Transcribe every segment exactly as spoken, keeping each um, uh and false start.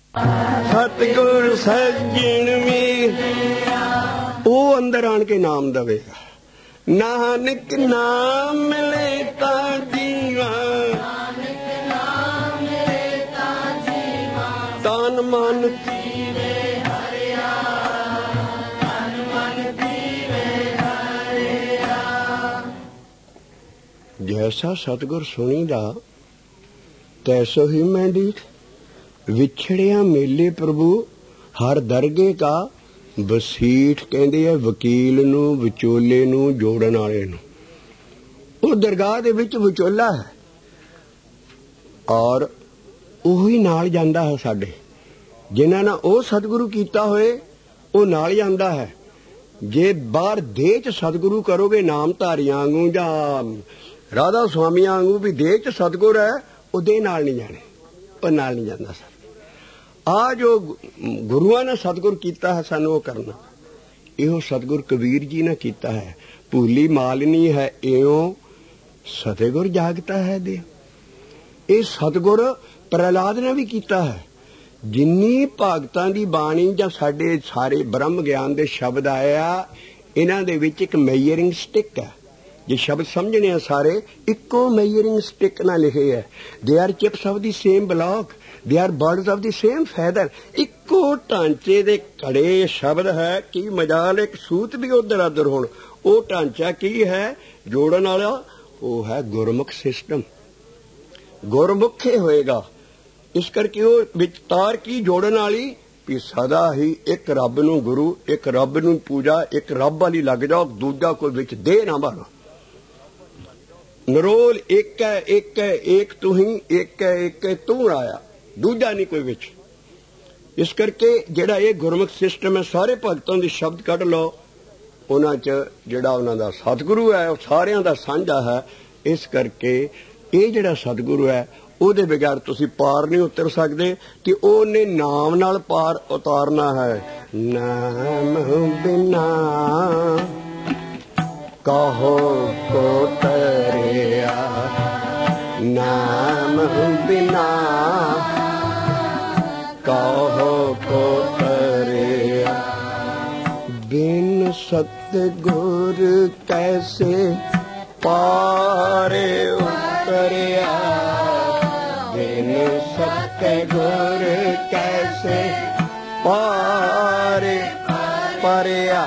सतगुर सज्जन मीर वो अंदर आन के नाम दवेगा। नानक नाम मिले ता जीवा, तन मन जीवे हरिया, तन मन जीवे हरिया। जैसा सतगुर सुनीदा तैसो ही मैं दीठ। विछड़िया मेले प्रभु हर दरगे का वसीठ कहते हैं वकील नू, विचोले नू, जोड़न वाले नू। वो दरगाह दे विच विचोला है और ਉਹੀ ਨਾਲ ਜਾਂਦਾ ਹੈ। ਸਾਡੇ ਜਿਨ੍ਹਾਂ ਨਾਲ ਉਹ ਸਤਿਗੁਰੂ ਕੀਤਾ ਹੋਏ ਉਹ ਨਾਲ ਜਾਂਦਾ ਹੈ। ਜੇ ਬਾਹਰ ਦੇਹ ਚ ਸਤਿਗੁਰੂ ਕਰੋਗੇ ਨਾਮਧਾਰੀਆਂ ਵਾਂਗੂ ਜਾਂ ਰਾਧਾ ਸੁਆਮੀਆਂ ਵਾਂਗੂ ਵੀ ਦੇਹ ਚ ਸਤਿਗੁਰ ਹੈ, ਉਹ ਦੇਹ ਨਾਲ ਨਹੀਂ ਜਾਣੇ, ਉਹ ਨਾਲ ਨਹੀਂ ਜਾਂਦਾ। ਸਰ ਆ ਜੋ ਗੁਰੂਆਂ ਨੇ ਸਤਿਗੁਰ ਕੀਤਾ ਹੈ ਸਾਨੂੰ ਉਹ ਕਰਨਾ। ਇਹੋ ਸਤਿਗੁਰ ਕਬੀਰ ਜੀ ਨੇ ਕੀਤਾ ਹੈ। ਭੂਲੀ ਮਾਲਨੀ ਹੈ ਇਉਂ ਸਤਿਗੁਰ ਜਾਗਤਾ ਹੈ ਦੇ। ਇਹ ਸਤਿਗੁਰ ਪ੍ਰਹਿਲਾਦ ਨੇ ਵੀ ਕੀਤਾ ਹੈ। ਜਿੰਨੀ ਭਗਤਾਂ ਦੀ ਬਾਣੀ ਜਾਂ ਸਾਡੇ ਸਾਰੇ ਬ੍ਰਹਮ ਗਿਆਨ ਦੇ ਸ਼ਬਦ ਆਏ ਆ, ਇਹਨਾਂ ਦੇ ਵਿੱਚ ਇੱਕ ਮੈਜ਼ਰਿੰਗ ਸਟਿਕ ਹੈ। ਜੇ ਸ਼ਬਦ ਸਮਝਣੇ ਆ ਸਾਰੇ ਇੱਕੋ ਮੈਜ਼ਰਿੰਗ ਸਟਿਕ ਨਾਲ ਲਿਖੇ ਹੈ। They are chips of the same block, they are birds of the same feather. ਇੱਕੋ ਢਾਂਚੇ ਦੇ ਘੜੇ ਸ਼ਬਦ ਹੈ। ਕੀ ਮਜਾਲ ਇੱਕ ਸੂਤ ਵੀ ਉਧਰ ਆਦਰ ਹੋਣ। ਉਹ ਢਾਂਚਾ ਕੀ ਹੈ ਜੋੜਨ ਵਾਲਾ? ਉਹ ਹੈ ਗੁਰਮੁਖ ਸਿਸਟਮ। ਗੁਰਮੁਖੇ ਹੋਏਗਾ। ਇਸ ਕਰਕੇ ਉਹ ਵਿੱਚ ਤਾਰ ਕੀ ਜੋੜਨ ਵਾਲੀ ਵੀ ਸਦਾ ਹੀ ਇੱਕ ਰੱਬ ਨੂੰ ਗੁਰੂ, ਇੱਕ ਰੱਬ ਨੂੰ ਪੂਜਾ, ਇੱਕ ਰੱਬ ਵਾਲੀ ਲੱਗ ਜਾਓ, ਦੂਜਾ ਕੋਈ ਵਿੱਚ ਦੇ ਨਾ ਬਾਲੋ। ਨਰੋਲ ਇੱਕ ਹੈ, ਇੱਕ ਹੈ, ਇੱਕ ਤੂੰ ਹੀ, ਇੱਕ ਹੈ, ਇੱਕ ਹੈ ਤੂੰ ਆਇਆ, ਦੂਜਾ ਨਹੀਂ ਕੋਈ ਵਿੱਚ। ਇਸ ਕਰਕੇ ਜਿਹੜਾ ਇਹ ਗੁਰਮੁਖ ਸਿਸਟਮ ਹੈ, ਸਾਰੇ ਭਗਤਾਂ ਦੇ ਸ਼ਬਦ ਕੱਢ ਲਓ, ਉਹਨਾਂ 'ਚ ਜਿਹੜਾ ਉਹਨਾਂ ਦਾ ਸਤਿਗੁਰੂ ਹੈ ਉਹ ਸਾਰਿਆਂ ਦਾ ਸਾਂਝਾ ਹੈ। ਇਸ ਕਰਕੇ ਇਹ ਜਿਹੜਾ ਸਤਿਗੁਰੂ ਹੈ ਉਹਦੇ ਬਗੈਰ ਤੁਸੀਂ ਪਾਰ ਨਹੀਂ ਉਤਰ ਸਕਦੇ ਕਿ ਉਹਨੇ ਨਾਮ ਨਾਲ ਪਾਰ ਉਤਾਰਨਾ ਹੈ। ਨਾਮ ਬਿਨਾ ਕਹੋ ਕੋ ਤਰਿਆ, ਨਾਮ ਬਿਨਾ ਕਹੋ ਕੋ ਤਰਿਆ। ਬਿਨ ਸਤਿਗੁਰ ਕੈਸੇ ਪਾਰੇ ਉਤਰਿਆ, ਬਿਨ ਸਤਿਗੁਰ ਕੈਸੇ ਪਾਰੇ ਪਰਿਆ।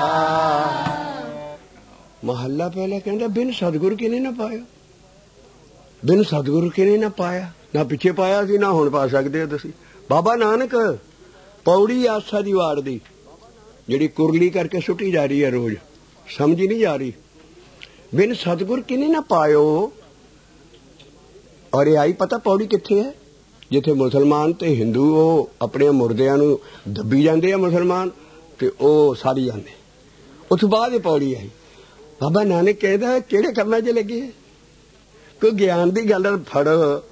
ਮਹੱਲਾ ਪਹਿਲਾ ਕਹਿੰਦਾ ਬਿਨ ਸਤਿਗੁਰ ਕਿਨੇ ਨਾ ਪਾਇਆ। ਬਿਨ ਸਤਿਗੁਰ ਕਿਨੇ ਨਾ ਪਾਇਆ, ਨਾ ਪਿੱਛੇ ਪਾਇਆ ਸੀ ਨਾ ਹੁਣ ਪਾ ਸਕਦੇ ਹੋ ਤੁਸੀਂ। ਬਾਬਾ ਨਾਨਕ ਪੌੜੀ ਆਸਾ ਦੀ ਵਾਰ ਦੀ ਜਿਹੜੀ ਕੁਰਲੀ ਕਰਕੇ ਸੁੱਟੀ ਜਾ ਰਹੀ ਹੈ ਰੋਜ਼, ਸਮਝੀ ਨਹੀਂ ਜਾ ਰਹੀ। ਬਿਨ ਸਤਿਗੁਰ ਕਿਨੇ ਨਾ ਪਾਇਓ। ਔਰ ਇਹ ਆਈ ਪਤਾ ਪੌੜੀ ਕਿੱਥੇ ਹੈ? ਜਿੱਥੇ ਮੁਸਲਮਾਨ ਤੇ ਹਿੰਦੂ ਉਹ ਆਪਣੇ ਮੁਰਦਿਆਂ ਨੂੰ ਦੱਬੀ ਜਾਂਦੇ ਆ ਮੁਸਲਮਾਨ ਤੇ ਉਹ ਸਾਰੀ ਜਾਂਦੇ, ਉਸ ਤੋਂ ਬਾਅਦ ਇਹ ਪੌੜੀ ਆਈ। ਬਾਬਾ ਨਾਨਕ ਕਹਿੰਦਾ ਕਿਹੜੇ ਕੰਮਾਂ 'ਚ ਲੱਗੇ? ਕੋਈ ਗਿਆਨ ਦੀ ਗੱਲ ਫੜ।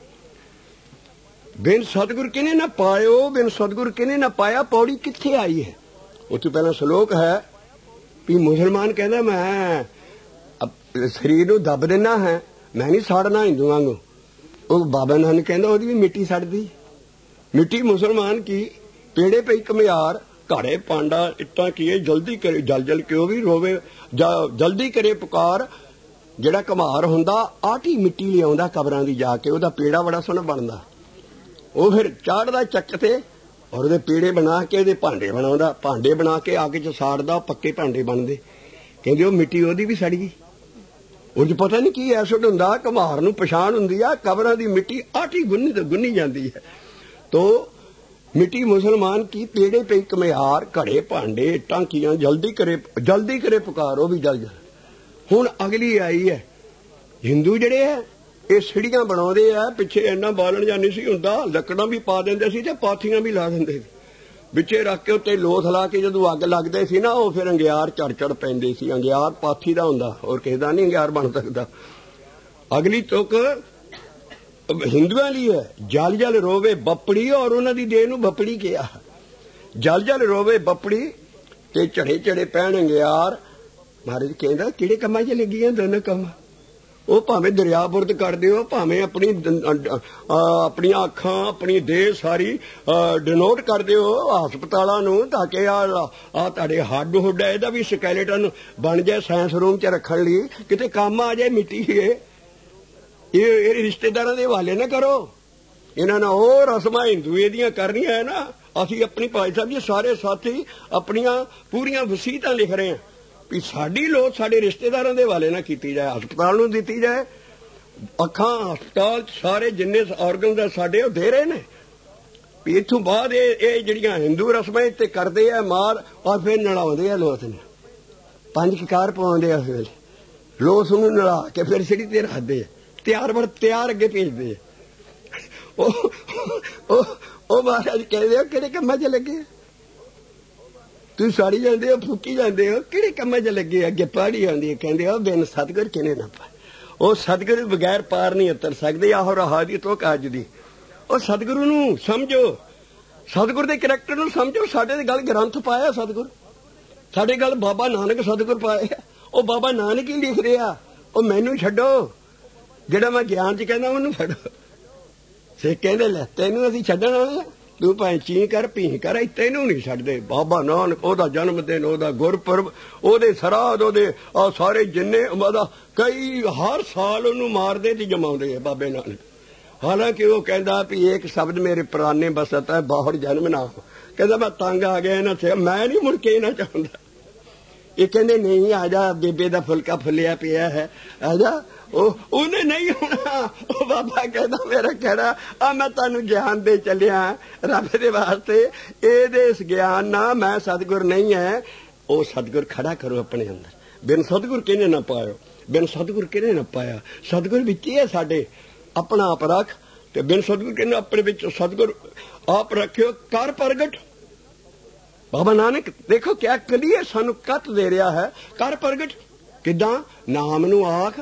ਬਿਨ ਸਤਿਗੁਰ ਕਿਨੇ ਨਾ ਪਾਇਓ, ਬਿਨ ਸਤਿਗੁਰ ਕਿਨੇ ਨਾ ਪਾਇਆ, ਪੌੜੀ ਕਿੱਥੇ ਆਈ ਹੈ? ਉਸ ਤੋਂ ਪਹਿਲਾਂ ਸ਼ਲੋਕ ਹੈ ਵੀ ਮੁਸਲਮਾਨ ਕਹਿੰਦਾ ਮੈਂ ਸਰੀਰ ਨੂੰ ਦੱਬ ਦਿੰਦਾ ਹੈ, ਮੈਂ ਨਹੀਂ ਸਾੜਨਾ ਹਿੰਦੂਆਂ ਨੂੰ। ਉਹ ਬਾਬਾ ਨਾਨਕ ਕਹਿੰਦਾ ਉਹਦੀ ਵੀ ਮਿੱਟੀ ਸੜਦੀ। ਮਿੱਟੀ ਮੁਸਲਮਾਨ ਕੀ ਪੇੜੇ ਪਈ ਘੁਮਿਆਰ, ਘੜੇ ਪਾਂਡਾ ਇੱਟਾਂ ਕੀਏ, ਜਲਦੀ ਕਰੇ ਜਲ ਜਲ ਕੇ ਉਹ ਵੀ ਰੋਵੇ, ਜਲਦੀ ਕਰੇ ਪੁਕਾਰ। ਜਿਹੜਾ ਘੁਮਾਰ ਹੁੰਦਾ ਆਟੀ ਮਿੱਟੀ ਲਿਆਉਂਦਾ ਕਬਰਾਂ ਦੀ ਜਾ ਕੇ, ਉਹਦਾ ਪੇੜਾ ਬੜਾ ਸੋਹਣਾ ਬਣਦਾ। ਉਹ ਫਿਰ ਚਾੜਦਾ ਚੱਕ ਤੇ ਔਰ ਉਹਦੇ ਪੇੜੇ ਬਣਾ ਕੇ ਉਹਦੇ ਭਾਂਡੇ ਬਣਾਉਂਦਾ, ਭਾਂਡੇ ਬਣਾ ਕੇ ਅੱਗ 'ਚ ਸਾੜਦਾ, ਪੱਕੇ ਭਾਂਡੇ ਬਣਦੇ। ਕਹਿੰਦੇ ਉਹ ਮਿੱਟੀ ਉਹਦੀ ਵੀ ਸੜ ਗਈ। ਉਹ 'ਚ ਪਤਾ ਨਹੀਂ ਕੀ ਐਸਿਡ ਹੁੰਦਾ, ਘੁਮਾਰ ਨੂੰ ਪਛਾਣ ਹੁੰਦੀ ਆ। ਕਬਰਾਂ ਦੀ ਮਿੱਟੀ ਆਟੀ ਗੁੰਨੀ ਤੇ ਗੁੰਨੀ ਜਾਂਦੀ ਹੈ। ਤੋ ਮਿੱਟੀ ਮੁਸਲਮਾਨ ਕੀ ਪੇੜੇ ਪਈ ਘੁਮਿਆਰ, ਘੜੇ ਭਾਂਡੇ ਟਾਂਕੀਆਂ, ਜਲਦੀ ਕਰੇ ਜਲਦੀ ਕਰੇ ਪੁਕਾਰ, ਉਹ ਵੀ ਜਲ ਜਾ। ਹੁਣ ਅਗਲੀ ਆਈ ਹੈ ਹਿੰਦੂ ਜਿਹੜੇ ਹੈ ਇਹ ਸਿੜੀਆਂ ਬਣਾਉਂਦੇ ਆ। ਪਿੱਛੇ ਇੰਨਾ ਬਾਲਣ ਜਾਂ ਨਹੀਂ ਸੀ ਹੁੰਦਾ, ਲੱਕੜਾਂ ਵੀ ਪਾ ਦਿੰਦੇ ਸੀ ਤੇ ਪਾਥੀਆਂ ਵੀ ਲਾ ਦਿੰਦੇ ਸੀ ਵਿੱਚੇ ਰੱਖ ਕੇ। ਉੱਤੇ ਲੋਥ ਲਾ ਕੇ ਜਦੋਂ ਅੱਗ ਲੱਗਦੇ ਸੀ ਨਾ ਉਹ ਫਿਰ ਅੰਗਿਆਰ ਚੜ ਚੜ ਪੈਂਦੇ ਸੀ। ਅੰਗਿਆਰ ਪਾਥੀ ਦਾ ਹੁੰਦਾ, ਹੋਰ ਕਿਸੇ ਦਾ ਨਹੀਂ ਅੰਗਿਆਰ ਬਣ ਸਕਦਾ। ਅਗਲੀ ਤੁਕ ਹਿੰਦੂਆਂ ਲਈ ਹੈ ਜਲ ਜਲ ਰੋਵੇ ਬੱਪੜੀ, ਔਰ ਉਹਨਾਂ ਦੀ ਦੇਹ ਨੂੰ ਬੱਪੜੀ ਕਿਹਾ। ਜਲ ਜਲ ਰੋਵੇ ਬੱਪੜੀ ਤੇ ਝੜੇ ਝੜੇ ਪੈਣ ਅੰਗਿਆਰ। ਮਹਾਰਾਜ ਕਹਿੰਦਾ ਕਿਹੜੇ ਕੰਮਾਂ 'ਚ ਲੱਗੀਆਂ ਦੋਨੋਂ ਕੰਮ? ਉਹ ਭਾਵੇਂ ਦਰਿਆ ਬੁਰਦ ਕਰਦੇ ਹੋ, ਭਾਵੇਂ ਆਪਣੀ ਆਪਣੀਆਂ ਅੱਖਾਂ ਆਪਣੀ ਦੇਹ ਸਾਰੀ ਡਿਨੋਟ ਕਰਦੇ ਹੋ ਹਸਪਤਾਲਾਂ ਨੂੰ, ਤਾਂ ਕਿ ਆ ਆ ਤੁਹਾਡੇ ਹੱਡ ਹੁੱਡ ਇਹਦਾ ਵੀ ਸਕੈਲੇਟਨ ਬਣ ਜਾਏ ਸਾਇੰਸ ਰੂਮ 'ਚ ਰੱਖਣ ਲਈ, ਕਿਤੇ ਕੰਮ ਆ ਜਾਏ ਮਿੱਟੀ ਇਹ ਇਹ ਰਿਸ਼ਤੇਦਾਰਾਂ ਦੇ ਹਵਾਲੇ ਨਾ ਕਰੋ। ਇਹਨਾਂ ਨਾਲ ਉਹ ਰਸਮਾਂ ਹਿੰਦੂ ਇਹਦੀਆਂ ਕਰਨੀਆਂ ਹੈ ਨਾ। ਅਸੀਂ ਆਪਣੀ ਭਾਈ ਸਾਹਿਬ ਜੀ ਸਾਰੇ ਸਾਥੀ ਆਪਣੀਆਂ ਪੂਰੀਆਂ ਵਸੀਅਤਾਂ ਲਿਖ ਰਹੇ ਹਾਂ ਵੀ ਸਾਡੀ ਲੋੜ ਸਾਡੇ ਰਿਸ਼ਤੇਦਾਰਾਂ ਦੇ ਹਵਾਲੇ ਨਾ ਕੀਤੀ ਜਾਏ, ਹਸਪਤਾਲ ਨੂੰ ਦਿੱਤੀ ਜਾਏ। ਅੱਖਾਂ ਹਸਪਤਾਲ ਸਾਰੇ ਜਿੰਨੇ ਔਰਗਨ ਦਾ ਸਾਡੇ ਉਹ ਦੇ ਰਹੇ ਨੇ ਵੀ ਇੱਥੋਂ ਬਾਅਦ ਇਹ ਇਹ ਜਿਹੜੀਆਂ ਹਿੰਦੂ ਰਸਮਾਂ ਤੇ ਕਰਦੇ ਆ ਮਾਰ ਔਰ ਫਿਰ ਨਲਾਉਂਦੇ ਆ ਲੋਸ ਨੇ, ਪੰਜ ਕਕਾਰ ਪਾਉਂਦੇ ਆ ਫਿਰ ਲੋਸ ਨੂੰ ਨਲਾ ਕੇ ਫਿਰ ਸਿੜੀ ਤੇ ਰੱਖਦੇ ਆ, ਤਿਆਰ ਬਰ ਤਿਆਰ ਅੱਗੇ ਭੇਜਦੇ ਆ। ਉਹ ਉਹ ਮਹਾਰਾਜ ਕਹਿੰਦੇ ਹੋ ਕਿਹੜੇ ਕੰਮਾਂ 'ਚ ਲੱਗੇ, ਤੁਸੀਂ ਸਾੜੀ ਜਾਂਦੇ ਹੋ ਫੂਕੀ ਜਾਂਦੇ ਹੋ, ਕਿਹੜੇ ਕੰਮਾਂ 'ਚ ਲੱਗੇ। ਅੱਗੇ ਪਹਾੜੀ ਆਉਂਦੀ ਹੈ, ਕਹਿੰਦੇ ਹੋ ਬਿਨ ਸਤਿਗੁਰ ਕਿਨੇ ਨਾ ਪਾਏ। ਉਹ ਸਤਿਗੁਰੂ ਬਗੈਰ ਪਾਰ ਨਹੀਂ ਉਤਰ ਸਕਦੇ। ਆਹੋ ਰਹਾ ਦੀ ਤੋਂ ਕਾਜ ਦੀ ਉਹ ਸਤਿਗੁਰੂ ਨੂੰ ਸਮਝੋ, ਸਤਿਗੁਰ ਦੇ ਕਰੈਕਟਰ ਨੂੰ ਸਮਝੋ। ਸਾਡੇ ਦੇ ਗੱਲ ਗ੍ਰੰਥ ਪਾਇਆ ਸਤਿਗੁਰ, ਸਾਡੇ ਗੱਲ ਬਾਬਾ ਨਾਨਕ ਸਤਿਗੁਰ ਪਾਇਆ। ਉਹ ਬਾਬਾ ਨਾਨਕ ਹੀ ਲਿਖ ਰਿਹਾ। ਉਹ ਮੈਨੂੰ ਛੱਡੋ, ਜਿਹੜਾ ਮੈਂ ਗਿਆਨ 'ਚ ਕਹਿੰਦਾ ਉਹਨੂੰ ਫੜੋ। ਸੇ ਕਹਿੰਦੇ ਲੈ ਤੈਨੂੰ ਅਸੀਂ ਛੱਡਣ ਵਾਲੇ, ਤੂੰ ਭਾਵੇਂ ਚੀਂ ਕਰ ਭੀਂ ਕਰ, ਤੈਨੂੰ ਨਹੀਂ ਛੱਡਦੇ। ਬਾਬਾ ਨਾਨਕ ਉਹਦਾ ਜਨਮ ਦਿਨ, ਉਹਦਾ ਗੁਰਪੁਰਬ, ਉਹਦੇ ਸਰਾਧ, ਉਹਦੇ ਆ ਸਾਰੇ ਜਿੰਨੇ ਉਹਦਾ ਕਈ ਹਰ ਸਾਲ ਉਹਨੂੰ ਮਾਰਦੇ ਤੇ ਜਮਾਉਂਦੇ ਆ ਬਾਬੇ ਨਾਨਕ। ਹਾਲਾਂਕਿ ਉਹ ਕਹਿੰਦਾ ਵੀ ਇੱਕ ਸ਼ਬਦ ਮੇਰੇ ਪ੍ਰਾਨੇ ਬਸਤ ਹੈ ਬਾਹਰ ਜਨਮ ਨਾ। ਕਹਿੰਦਾ ਮੈਂ ਤੰਗ ਆ ਗਿਆ ਇਹਨਾਂ ਤੇ, ਮੈਂ ਨਹੀਂ ਮੁੜ ਕੇ ਇਹਨਾਂ ਚਾਹੁੰਦਾ। ਇਹ ਕਹਿੰਦੇ ਨਹੀਂ ਆ ਜਾ, ਬੇਬੇ ਦਾ ਫੁਲਕਾ ਫੁੱਲਿਆ ਪਿਆ ਹੈ, ਆ ਜਾ। ਉਹ ਉਹਨੇ ਨਹੀਂ ਹੋਣਾ। ਉਹ ਬਾਬਾ ਕਹਿੰਦਾ ਮੇਰਾ ਕਹਿਣਾ ਆ ਮੈਂ ਤੁਹਾਨੂੰ ਗਿਆਨ ਦੇ ਚੱਲਿਆ ਰੱਬ ਦੇ ਵਾਸਤੇ, ਇਹਦੇ ਇਸ ਗਿਆਨ ਨਾਲ ਮੈਂ ਸਤਿਗੁਰ ਨਹੀਂ ਹੈ। ਉਹ ਸਤਿਗੁਰ ਖੜਾ ਕਰੋ ਆਪਣੇ ਅੰਦਰ। ਬਿਨ ਸਤਿਗੁਰ ਕਿਹਨੇ ਨਾ ਪਾਇਓ, ਬਿਨ ਸਤਿਗੁਰ ਕਿਹਨੇ ਨਾ ਪਾਇਆ। ਸਤਿਗੁਰ ਵਿੱਚ ਹੀ ਹੈ ਸਾਡੇ, ਆਪਣਾ ਆਪ ਰੱਖ। ਤੇ ਬਿਨ ਸਤਿਗੁਰ ਕਿਹਨੇ ਆਪਣੇ ਵਿੱਚ ਸਤਿਗੁਰ ਆਪ ਰੱਖਿਓ ਕਰ ਪ੍ਰਗਟ। ਬਾਬਾ ਨਾਨਕ ਦੇਖੋ ਕਿਆ ਕਲੀਅਰ ਸਾਨੂੰ ਕੱਤ ਦੇ ਰਿਹਾ ਹੈ, ਕਰ ਪ੍ਰਗਟ। ਕਿੱਦਾਂ? ਨਾਮ ਨੂੰ ਆਖ,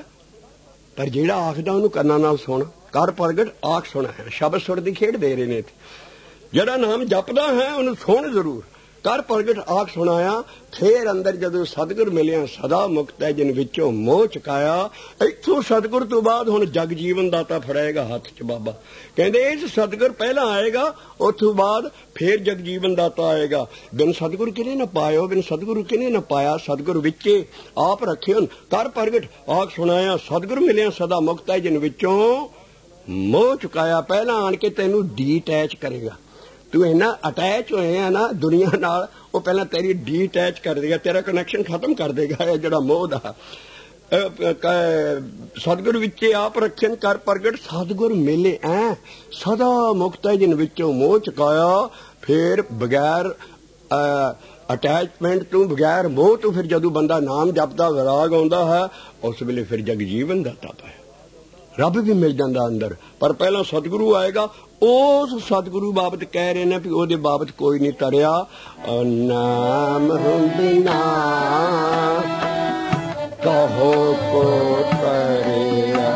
ਪਰ ਜਿਹੜਾ ਆਖਦਾ ਉਹਨੂੰ ਕੰਨਾਂ ਨਾਲ ਸੁਣ। ਕਰ ਪ੍ਰਗਟ ਆਖ ਸੁਣਾ ਹੈ, ਸ਼ਬਦ ਸੁਰ ਦੀ ਖੇਡ ਦੇ ਰਹੇ ਨੇ। ਜਿਹੜਾ ਨਾਮ ਜਪਦਾ ਹੈ ਉਹਨੂੰ ਸੁਣ ਜ਼ਰੂਰ। ਕਰ ਪ੍ਰਗਟ ਆਖ ਸੁਣਾਇਆ। ਫੇਰ ਅੰਦਰ ਜਦੋਂ ਸਤਿਗੁਰ ਮਿਲਿਆ ਸਦਾ ਮੁਕਤ ਹੈ ਜਿਨ ਵਿੱਚੋਂ ਮੋਹ ਚੁਕਾਇਆ। ਇੱਥੋਂ ਸਤਿਗੁਰ ਤੋਂ ਬਾਅਦ ਹੁਣ ਜਗ ਜੀਵਨ ਦਾਤਾ ਫੜਾਏਗਾ ਹੱਥ 'ਚ ਬਾਬਾ। ਕਹਿੰਦੇ ਇਸ ਸਤਿਗੁਰ ਪਹਿਲਾਂ ਆਏਗਾ, ਉਸ ਤੋਂ ਬਾਅਦ ਫੇਰ ਜਗ ਜੀਵਨ ਦਾਤਾ ਆਏਗਾ। ਬਿਨ ਸਤਿਗੁਰ ਕਿਹਨੇ ਨਾ ਪਾਇਓ, ਬਿਨ ਸਤਿਗੁਰੂ ਕਿਹਨੇ ਨਾ ਪਾਇਆ। ਸਤਿਗੁਰ ਵਿੱਚੇ ਆਪ ਰੱਖਿਓ। ਕਰ ਪ੍ਰਗਟ ਆਖ ਸੁਣਾਇਆ। ਸਤਿਗੁਰ ਮਿਲਿਆ ਸਦਾ ਮੁਕਤ ਹੈ ਜਿਨ ਵਿੱਚੋਂ ਮੋਹ ਚੁਕਾਇਆ। ਪਹਿਲਾਂ ਆਣ ਕੇ ਤੈਨੂੰ ਡੀਟੈਚ ਕਰੇਗਾ। ਤੂੰ ਇੰਨਾ ਅਟੈਚ ਹੋਏ ਆ ਨਾ ਦੁਨੀਆ ਨਾਲ, ਉਹ ਪਹਿਲਾਂ ਤੇਰੀ ਡੀਟੈਚ ਕਰ ਦੇਗਾ, ਤੇਰਾ ਕਨੈਕਸ਼ਨ ਖਤਮ ਕਰ ਦੇਗਾ ਇਹ ਜਿਹੜਾ ਮੋਹ ਦਾ। ਸਤਿਗੁਰ ਵਿੱਚ ਆਪ ਰੱਖਣ ਕਰ ਪ੍ਰਗਟ। ਸਤਿਗੁਰ ਮਿਲੇ ਐ ਸਦਾ ਮੁਕਤ ਹੈ ਜਿਨ ਵਿੱਚੋਂ ਮੋਹ ਚੁਕਾਇਆ। ਫਿਰ ਬਗੈਰ ਅਟੈਚਮੈਂਟ ਤੋਂ, ਬਗੈਰ ਮੋਹ ਤੋਂ, ਫਿਰ ਜਦੋਂ ਬੰਦਾ ਨਾਮ ਜਪਦਾ ਵਿਰਾਗ ਆਉਂਦਾ ਹੈ, ਉਸ ਵੇਲੇ ਫਿਰ ਜਗ ਜੀਵਨ ਦਾਤਾ ਪਾਇਆ। ਰੱਬ ਵੀ ਮਿਲ ਜਾਂਦਾ ਅੰਦਰ। ਪਰ ਪਹਿਲਾਂ ਸਤਿਗੁਰੂ ਆਏਗਾ। ਉਸ ਸਤਿਗੁਰੂ ਬਾਬਤ ਕਹਿ ਰਹੇ ਨੇ ਵੀ ਉਹਦੇ ਬਾਬਤ ਕੋਈ ਨਹੀਂ ਤਰਿਆ। ਨਾਮ ਬਿਨਾ ਕਹੋ ਕੋ ਤਰਿਆ,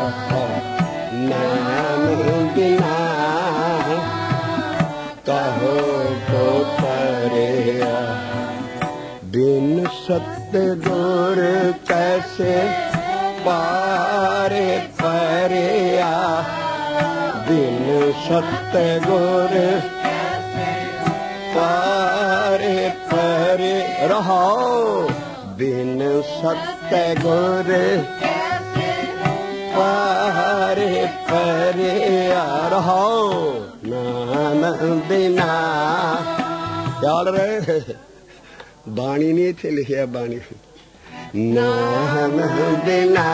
ਨਾਮ ਬਿਨਾ ਕਹੋ ਕੋ ਤਰਿਆ। ਬਿਨ ਸਤਿਗੁਰ ਕੈਸੇ ਪਾਰੇ ਪਰਿਆ। ਬਿਨ ਸਤਿਗੁਰ ਪਾਰੇ ਪਰੇ ਰਹਾਓ। ਬਿਨ ਸਤਿਗੁਰ ਪਾਰੇ ਪਰਿਆ ਰਹਾਓ। ਨਾਮ ਬਿਨਾ ਚੱਲ ਰਹੇ। ਬਾਣੀ ਨਹੀਂ ਇੱਥੇ ਲਿਖਿਆ, ਬਾਣੀ ਨਾਮ ਬਿਨਾ,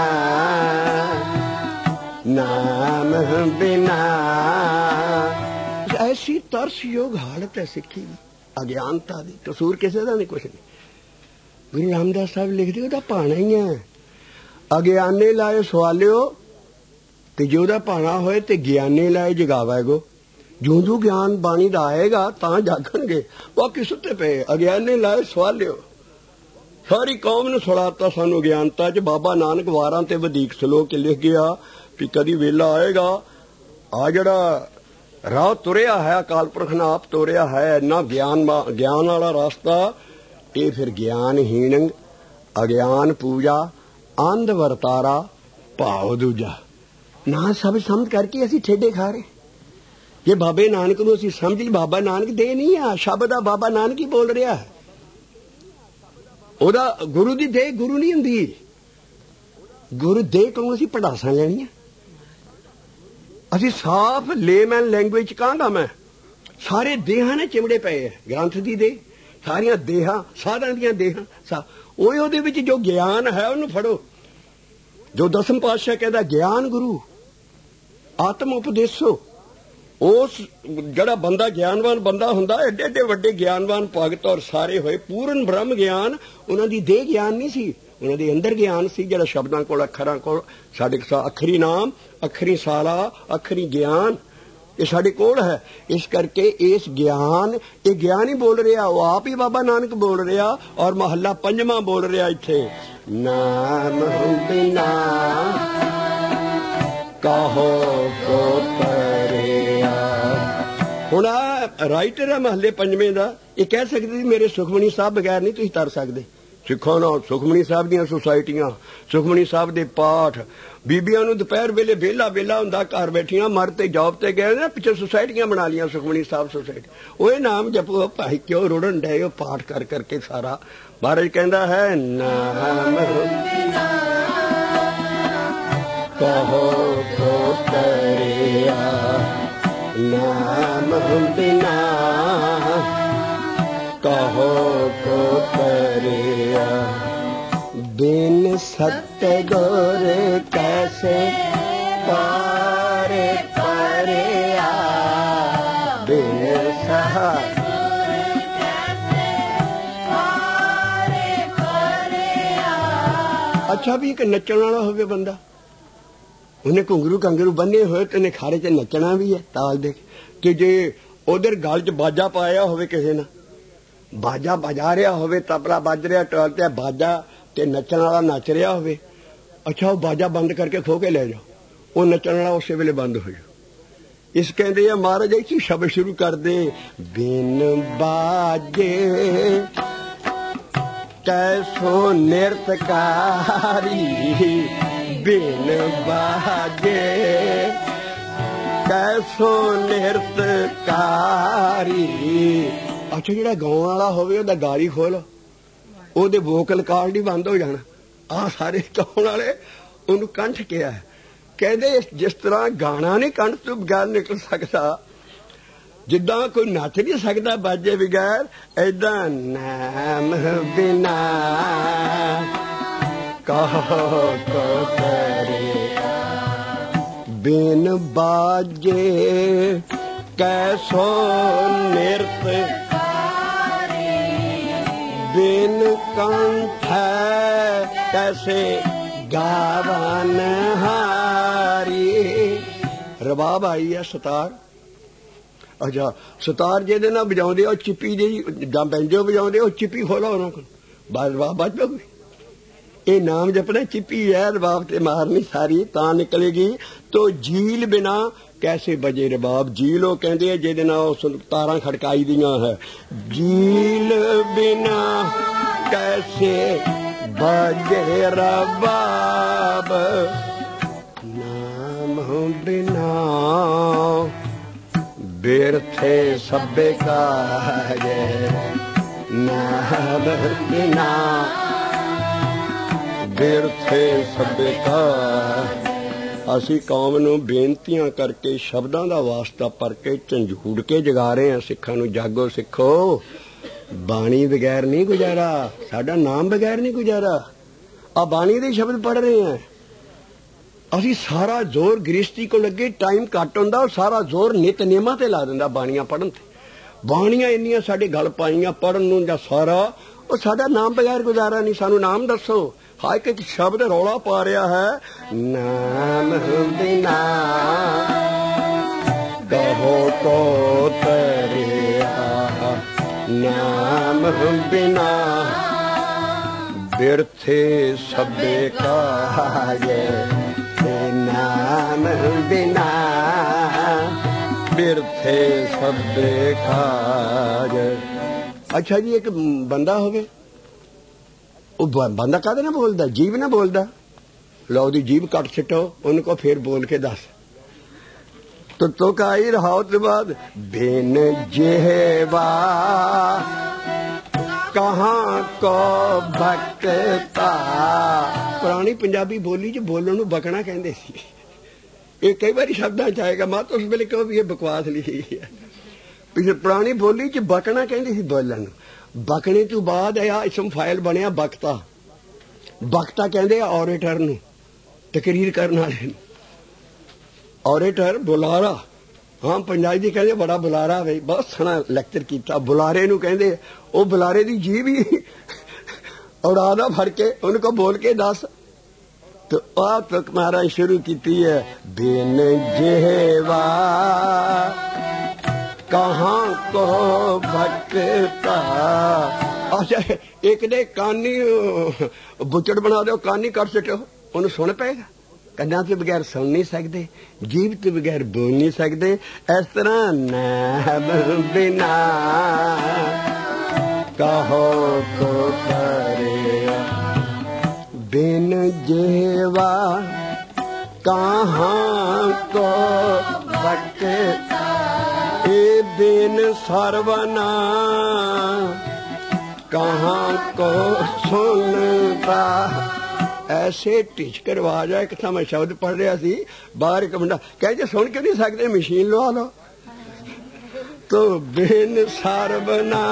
ਨਾਮ ਬਿਨਾ। ਐਸੀ ਤਰਸਯੋਗ ਹਾਲਤ ਹੈ ਸਿੱਖੀ ਦੀ, ਅਗਿਆਨਤਾ ਦੀ। ਕਸੂਰ ਕਿਸੇ ਦਾ ਨਹੀਂ, ਕੁਛ ਨਹੀਂ। ਗੁਰੂ ਰਾਮਦਾਸ ਸਾਹਿਬ ਲਿਖਦੇ ਉਹਦਾ ਭਾਣਾ ਹੀ ਹੈ। ਅਗਿਆਨੇ ਲਾਏ ਸਵਾਲਿਓ, ਤੇ ਜੇ ਉਹਦਾ ਭਾਣਾ ਹੋਏ ਤੇ ਗਿਆਨੇ ਲਾਏ ਜਗਾਵੇਗੋ। ਜੂੰ ਜੂੰ ਗਿਆਨ ਬਾਣੀ ਦਾ ਆਏਗਾ ਤਾਂ ਜਾਗਣਗੇ, ਬਾਕੀ ਸੁੱਤੇ ਪਏ। ਅਗਿਆਨੇ ਲਾਏ ਸਵਾਲਿਓ, ਸਾਰੀ ਕੌਮ ਨੂੰ ਸੁਣਾਤਾ ਸਾਨੂੰ ਗਿਆਨਤਾ 'ਚ। ਬਾਬਾ ਨਾਨਕ ਵਾਰਾਂ ਤੇ ਵਧੀਕ ਸਲੋਕ ਲਿਖ ਗਿਆ ਵੀ ਕਦੀ ਵੇਲਾ ਆਏਗਾ, ਆ ਜਿਹੜਾ ਰਾਹ ਤੁਰਿਆ ਹੈ ਅਕਾਲ ਪੁਰਖ ਨੇ ਆਪ ਤੋਰਿਆ ਹੈ, ਇੰਨਾ ਗਿਆਨ ਗਿਆਨ ਵਾਲਾ ਰਸਤਾ, ਇਹ ਫਿਰ ਗਿਆਨਹੀਣ, ਅਗਿਆਨ ਪੂਜਾ, ਅੰਧ ਵਰਤਾਰਾ, ਭਾਵ ਦੂਜਾ ਨਾ ਸਭ ਸਮਝ ਕਰਕੇ ਅਸੀਂ ਠੇਡੇ ਖਾ ਰਹੇ। ਜੇ ਬਾਬੇ ਨਾਨਕ ਨੂੰ ਅਸੀਂ ਸਮਝ ਲਈ, ਬਾਬਾ ਨਾਨਕ ਦੇ ਨਹੀਂ ਆ, ਸ਼ਬਦ ਆ ਬਾਬਾ ਨਾਨਕ ਹੀ ਬੋਲ ਰਿਹਾ। ਉਹਦਾ ਗੁਰੂ ਦੀ ਦੇ ਗੁਰੂ ਨਹੀਂ ਹੁੰਦੀ। ਗੁਰੂ ਦੇ ਕੋਲੋਂ ਅਸੀਂ ਪੜਾਸਾਂ ਲੈਣੀਆਂ। ਅਸੀਂ ਸਾਫ਼ ਲੇਮੈਨ ਲੈਂਗੁਏਜ ਚ ਕਹਾਂਗਾ ਮੈਂ, ਸਾਰੇ ਦੇਹਾਂ ਨੇ ਚਿਮੜੇ ਪਏ ਹੈ ਗ੍ਰੰਥ ਦੀ ਦੇ, ਸਾਰੀਆਂ ਦੇਹਾਂ ਸਾਧਾਂ ਦੀਆਂ ਦੇਹਾਂ। ਉਹ ਉਹਦੇ ਵਿੱਚ ਜੋ ਗਿਆਨ ਹੈ ਉਹਨੂੰ ਫੜੋ। ਜੋ ਦਸਮ ਪਾਤਸ਼ਾਹ ਕਹਿੰਦਾ ਗਿਆਨ ਗੁਰੂ ਆਤਮ ਉਪਦੇਸੋ। ਉਸ ਜਿਹੜਾ ਬੰਦਾ ਗਿਆਨਵਾਨ ਬੰਦਾ ਹੁੰਦਾ, ਐਡੇ ਐਡੇ ਵੱਡੇ ਗਿਆਨਵਾਨ ਭਗਤ ਔਰ ਸਾਰੇ ਹੋਏ ਪੂਰਨ ਬ੍ਰਹਮ ਗਿਆਨ, ਉਹਨਾਂ ਦੀ ਦੇਹ ਗਿਆਨ ਨਹੀਂ ਸੀ, ਉਹਨਾਂ ਦੇ ਅੰਦਰ ਗਿਆਨ ਸੀ ਜਿਹੜਾ ਸ਼ਬਦਾਂ ਕੋਲ ਅੱਖਰਾਂ ਕੋਲ ਸਾਡੇ ਅੱਖਰੀ ਨਾਮ, ਅੱਖਰੀ ਸਾਲਾ, ਅੱਖਰੀ ਗਿਆਨ ਇਹ ਸਾਡੇ ਕੋਲ ਹੈ। ਇਸ ਕਰਕੇ ਇਸ ਗਿਆਨ ਇਹ ਗਿਆਨ ਹੀ ਬੋਲ ਰਿਹਾ, ਉਹ ਆਪ ਹੀ ਬਾਬਾ ਨਾਨਕ ਬੋਲ ਰਿਹਾ ਔਰ ਮਹੱਲਾ ਪੰਜਵਾਂ ਬੋਲ ਰਿਹਾ ਇੱਥੇ, ਨਾਮ ਬਿਨਾ ਕਹੋ ਕੋ ਪਰਿਆ। ਹੁਣ ਆ ਰਾਈਟਰ ਹੈ ਮਹੱਲੇ ਪੰਜਵੇਂ ਦਾ, ਇਹ ਕਹਿ ਸਕਦੇ ਸੀ ਮੇਰੇ ਸੁਖਮਨੀ ਸਾਹਿਬ ਬਗੈਰ ਨਹੀਂ ਤੁਸੀਂ ਤਰ ਸਕਦੇ। ਸਿੱਖੋ ਨਾ ਸੁਖਮਨੀ ਸਾਹਿਬ ਦੀਆਂ ਸੁਸਾਇਟੀਆਂ, ਸੁਖਮਨੀ ਸਾਹਿਬ ਦੇ ਪਾਠ, ਬੀਬੀਆਂ ਨੂੰ ਦੁਪਹਿਰ ਵੇਲੇ ਵਿਹਲਾ ਵਿਹਲਾ ਹੁੰਦਾ ਘਰ ਬੈਠੀਆਂ, ਮਰ ਤੇ ਜੌਬ ਤੇ ਗਏ ਨਾ, ਪਿੱਛੇ ਸੁਸਾਇਟੀਆਂ ਬਣਾ ਲੀਆਂ ਸੁਖਮਨੀ ਸਾਹਿਬ ਸੁਸਾਇਟੀ। ਉਹ ਇਹ ਨਾਮ ਜਪੋ ਭਾਈ, ਕਿਉਂ ਰੋੜਨ ਡਏ ਉਹ ਪਾਠ ਕਰ ਕਰਕੇ ਸਾਰਾ। ਮਹਾਰਾਜ ਕਹਿੰਦਾ ਹੈ ਨਾਮ ਕਹੋ ਕੋ ਤਰਿਆ, ਨਾਮ ਬਿਨਾ ਕਹੋ ਕੋ ਤਰਿਆ, ਬਿਨ ਸਤਿਗੁਰ ਕੈਸੇ ਪਾਰ ਪਰਿਆ, ਬਿਨ ਸਹਾਇ। ਅੱਛਾ ਵੀ ਇੱਕ ਨੱਚਣ ਵਾਲਾ ਹੋਵੇ ਬੰਦਾ, ਉਹਨੇ ਘੁੰਗਰੂ ਕੰਗਰੂ ਬੰਨੇ ਹੋਏ ਤੇ ਉਹਨੇ ਖਾਰੇ 'ਚ ਨੱਚਣਾ ਵੀ ਹੈ ਤਾਲ ਦੇ ਕੇ। ਜੇ ਉਧਰ ਗਲ 'ਚ ਬਾਜਾ ਪਾਇਆ ਹੋਵੇ ਕਿਸੇ ਨੇ, ਬਾਜਾ ਵਜਾ ਰਿਹਾ ਹੋਵੇ, ਤਬਲਾ ਵੱਜ ਰਿਹਾ ਟੋਲ ਤੇ ਬਾਜਾ ਤੇ ਨੱਚਣ ਵਾਲਾ ਨੱਚ ਰਿਹਾ ਹੋਵੇ, ਅੱਛਾ ਉਹ ਬਾਜਾ ਬੰਦ ਕਰਕੇ ਖੋ ਕੇ ਲੈ ਜਾਓ, ਉਹ ਨੱਚਣ ਵਾਲਾ ਉਸੇ ਵੇਲੇ ਬੰਦ ਹੋ ਜਾਓ। ਇਸ ਕਹਿੰਦੇ ਆ ਮਹਾਰਾਜ ਇੱਥੇ ਸ਼ਬਦ ਸ਼ੁਰੂ ਕਰਦੇ, ਬਿਨ ਬਾਜੇ ਕੈਸੋ ਨਿਰਤਕਾਰੀ, ਬਿਨ ਬਾਜੇ ਕੈਸੋ ਨਿਰਤਕਾਰੀ। ਅੱਛਾ ਜਿਹੜਾ ਗਾਉਣ ਵਾਲਾ ਹੋਵੇ ਉਹਦਾ ਗਾਲੀ ਖੋਲ, ਉਹਦੇ ਵੋਕਲ ਕਾਰਡ ਹੀ ਬੰਦ ਹੋ ਜਾਣਾ। ਆਹ ਸਾਰੇ ਗਾਉਣ ਵਾਲੇ ਉਹਨੂੰ ਕੰਠ ਕਿਹਾ। ਕਹਿੰਦੇ ਜਿਸ ਤਰ੍ਹਾਂ ਗਾਣਾ ਨਹੀਂ ਕੰਠ ਤੋਂ ਬਗੈਰ ਨਿਕਲ ਸਕਦਾ, ਜਿੱਦਾਂ ਕੋਈ ਨੱਚ ਨਹੀਂ ਸਕਦਾ ਬਾਜੇ ਬਗੈਰ, ਏਦਾਂ ਨਾਮ ਬਿਨਾ ਕਹੋ ਕੋ ਤਰਿਆ, ਬਿਨ ਬਾਜੇ ਕੈਸੋ ਨਿਰਤ, ਬਿਨ ਕੰਠ ਕੈਸੇ ਗਾਵਨ ਹਾਰੀ। ਰਬਾਬ ਆਈ ਹੈ ਸਤਾਰ। ਅੱਛਾ ਸਤਾਰ ਜਿਹਦੇ ਨਾਲ ਵਜਾਉਂਦੇ ਉਹ ਚਿੱਪੀ ਜਿਹੀ ਜਾਂ ਬੈਂਜੋ ਵਜਾਉਂਦੇ, ਉਹ ਚਿੱਪੀ ਖੋਲੋ ਉਹਨਾਂ ਕੋਲ, ਬਾਜ ਰਬਾਬ ਵੱਜ ਪਊਗੀ। ਇਹ ਨਾਮ ਜਪਣਾ ਚਿੱਪੀ ਹੈ, ਰਬਾਬ ਤੇ ਮਾਰਨੀ ਸਾਰੀ ਤਾਂ ਨਿਕਲੇਗੀ। ਤੋ ਜੀਲ ਬਿਨਾ ਕੈਸੇ ਬਜੇ ਰਬਾਬ। ਜੀਲ ਉਹ ਕਹਿੰਦੇ ਆ ਜਿਹਦੇ ਨਾਲ ਉਹ ਤਾਰਾਂ ਖੜਕਾਈ ਦੀਆਂ ਹੈ। ਜੀਲ ਬਿਨਾ ਕੈਸੇ ਬਜੇ ਰਬਾਬ, ਨਾਮ ਬਿਨਾ ਬਿਰਥੇ ਸਭੇ ਕਾਜੇ, ਨਾਮ ਬਿਨਾ ਬਿਰਥੇ ਸਭੇ ਕਾਜ। ਅਸੀਂ ਕੌਮ ਨੂੰ ਬੇਨਤੀਆਂ ਕਰਕੇ ਸ਼ਬਦਾਂ ਦਾ ਵਾਸਤਾ ਭਰ ਕੇ ਝੰਜੂੜ ਕੇ ਜਗਾ ਰਹੇ ਹਾਂ ਸਿੱਖਾਂ ਨੂੰ। ਜਾਗੋ ਸਿੱਖੋ, ਬਾਣੀ ਬਗੈਰ ਨਹੀਂ ਗੁਜ਼ਾਰਾ, ਸਾਡਾ ਨਾਮ ਬਗੈਰ ਨਹੀਂ ਗੁਜ਼ਾਰਾ। ਆ ਬਾਣੀ ਦੇ ਸ਼ਬਦ ਪੜ੍ਹ ਰਹੇ ਹਾਂ ਅਸੀਂ। ਸਾਰਾ ਜ਼ੋਰ ਗ੍ਰਸਤੀ ਕੋਲ ਲੱਗੇ, ਟਾਈਮ ਘੱਟ ਹੁੰਦਾ, ਉਹ ਸਾਰਾ ਜ਼ੋਰ ਨਿਤਨੇਮਾਂ ਤੇ ਲਾ ਦਿੰਦਾ ਬਾਣੀਆਂ ਪੜ੍ਹਨ ਤੇ। ਬਾਣੀਆਂ ਇੰਨੀਆਂ ਸਾਡੇ ਗਲ ਪਾਈਆਂ ਪੜ੍ਹਨ ਨੂੰ ਜਾਂ ਸਾਰਾ, ਉਹ ਸਾਡਾ ਨਾਮ ਬਗੈਰ ਗੁਜ਼ਾਰਾ ਨਹੀਂ। ਸਾਨੂੰ ਨਾਮ ਦੱਸੋ। ਹਾਂ ਇੱਕ ਇੱਕ ਸ਼ਬਦ ਰੌਲਾ ਪਾ ਰਿਹਾ ਹੈ, ਨਾਮ ਬਿਨਾ ਕਹੋ ਕੋ ਤਰਿਆ, ਨਾਮ ਬਿਨਾ ਬਿਰਥੇ ਸਭੇ ਕਾਜੇ, ਨਾਮ ਬਿਨਾ ਬਿਰਥੇ ਸਭੇ ਕਾਜ। ਅੱਛਾ ਜੀ ਇੱਕ ਬੰਦਾ ਹੋਵੇ, ਉਹ ਬੰਦਾ ਕਾਹਦੇ ਨਾਲ ਬੋਲਦਾ? ਜੀਵ ਨਾਲ ਬੋਲਦਾ। लो दी जीभ कट छिटो, उनको फिर बोल के दस। तो तो का आई रहाओ तो बाद बिन जेवा कहाँ को भक्ता। पुरानी पंजाबी बोली च बोलण नूं बकना कहंदे सी। ये कई बार शब्दां च आएगा, मां तो उस वेले कहो भी ये बकवास लिखी है। पिछले पुरानी बोली च बकना कहंदे सी बोलण नूं। बकने तो बाद आ इसम फाइल बनया बक्ता। बक्ता कहंदे ऑरेटर नूं, तकरीर करने वाले नूं। ऑरेटर बुलारा, हाँ पंजाबी कहंदे बड़ा बुलारा बई, बहुत सोहना लेक्चर कीता। बुलारे नूं कहंदे, ਉਹ ਬੁਲਾਰੇ ਦੀ ਜੀਭ ਹੀ ਉਡਾਦਾ ਫੜ ਕੇ ਉਹਨੂੰ ਬੋਲ ਕੇ ਦੱਸ। ਤੇ ਆਪ ਤੱਕ ਮਹਾਰਾਜ ਸ਼ੁਰੂ ਕੀਤੀ ਹੈ ਬਿਨ ਜਿਹਵਾ ਕਹਾਂ ਕੋ ਭਟਕਾ। ਅੱਛਾ ਇੱਕ ਦੇ ਕਾਨੀ ਬੁੱਚੜ ਬਣਾ ਦਿਓ, ਕਾਨੀ ਕੱਟ ਸਿੱਟੋ, ਉਹਨੂੰ ਸੁਣ ਪਏਗਾ। ਕੰਨਾਂ ਤੋਂ ਬਗੈਰ ਸੁਣ ਨਹੀਂ ਸਕਦੇ, ਜੀਭ ਤੋਂ ਬਗੈਰ ਬੋਲ ਨਹੀਂ ਸਕਦੇ। ਇਸ ਤਰ੍ਹਾਂ ਨਾਮ ਬਿਨਾ कहो तो करे बिन जेवा कहाँ को भटका। ए बिन सरवना कहाँ को सुनता। ऐसे टिचकर आवाज है। एक था मैं शब्द पढ़ रहा सी, बाहर एक मुंडा कहे सुन क्यों नहीं सकते, मशीन लवा लो। तो बिन सरवना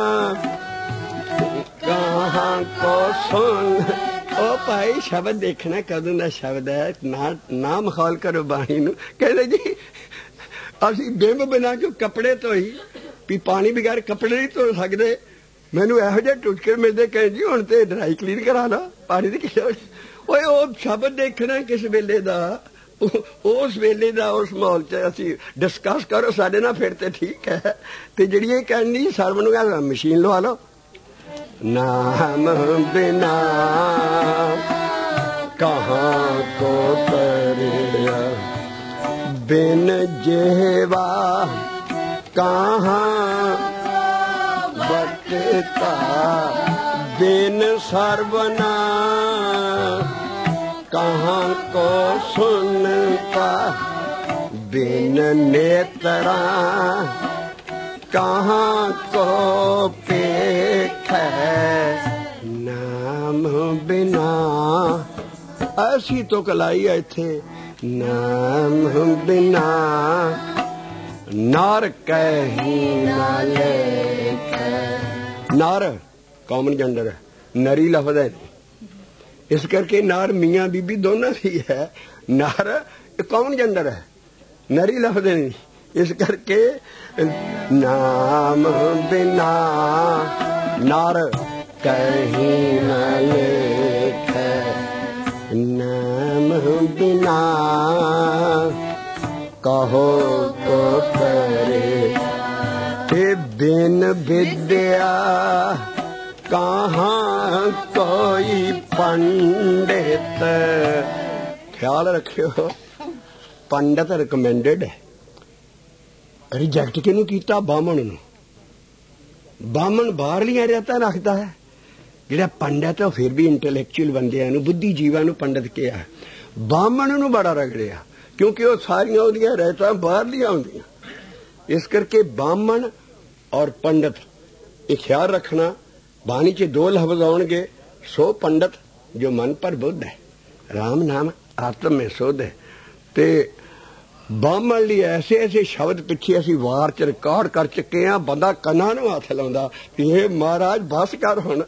कहाँ को सुन। ओ भाई शब्द देखना कदों का शब्द है, ना ना मखौल करो बाणी नूं। कहते जी असी बिंब बिना क्यों कपड़े धोई भी, पानी बगैर कपड़े नहीं धो सकते। मैनू इहो जिहे टुटके मिलते, कहे जी हुण ते ड्राई क्लीन करा लो, पानी की की लोड़। ओए ओ शब्द देखना किस वेले दा, उस वेले दा उस माहौल च असी डिस्कस करो साडे नाल, फिर ते ठीक है। ते जिहड़ी इह कहनी सर्व नूं कह मशीन लवा लो। नाम बिना कहाँ को करिया बिन जेवा कहाँ भटका। बिन सर्वना कहाँ को सुनता। बिन नेत्रा कहाँ को पेख नाम बिना। ऐसी तो कलाई है इत्थे नाम बिना नर कहीं न लेख। नर कॉमन जेंडर है, नरी लफ्ज है, इस करके नर मियाँ बीबी दोनों ही है। नर कॉमन जेंडर है, नरी लफ्ज नहीं। इस करके नाम बिना नर कहीं न लेख। नाम बिना कहो को करे। ए बिन विद्या कहाँ कोई पंडित। ख्याल रखियो पंडित रिकमेंडेड है, रिजेक्ट किनू कीता? बामण नूं। बामण बाहरलियां रियायतां रखदा है, जिहड़ा पंडित है फिर भी इंटैलेक्चुअल बंदियां नूं, बुद्धि जीवां नूं पंडित किहा। बामण नूं बड़ा रगड़िया क्योंकि वो सारियां उहदियां रियायतां बाहरलियां हुंदियां। इस करके बामण और पंडित ये ख्याल रखना। बाणी च दो लफ्ज आउणगे, सो पंडित जो मन पर बुद्ध है, राम नाम आत्म में सुध है। ते बामण ਲਈ ऐसे ऐसे शब्द पिछे असी वार च रिकॉर्ड कर चुके हैं। बंदा कन्ना नूं हथ लाउंदा भी ये महाराज बस कर, हुण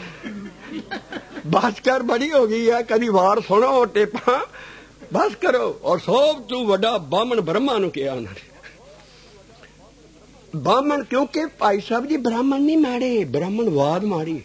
बस कर, बड़ी हो गई है, कदी वार सुनो टेपा बस करो। और सब तू वड्डा बामण ब्रह्मा नूं कहा उन्होंने। ब्राह्मण क्योंकि भाई साहब जी ब्राह्मण नहीं माड़े, ब्राह्मणवाद माड़ी।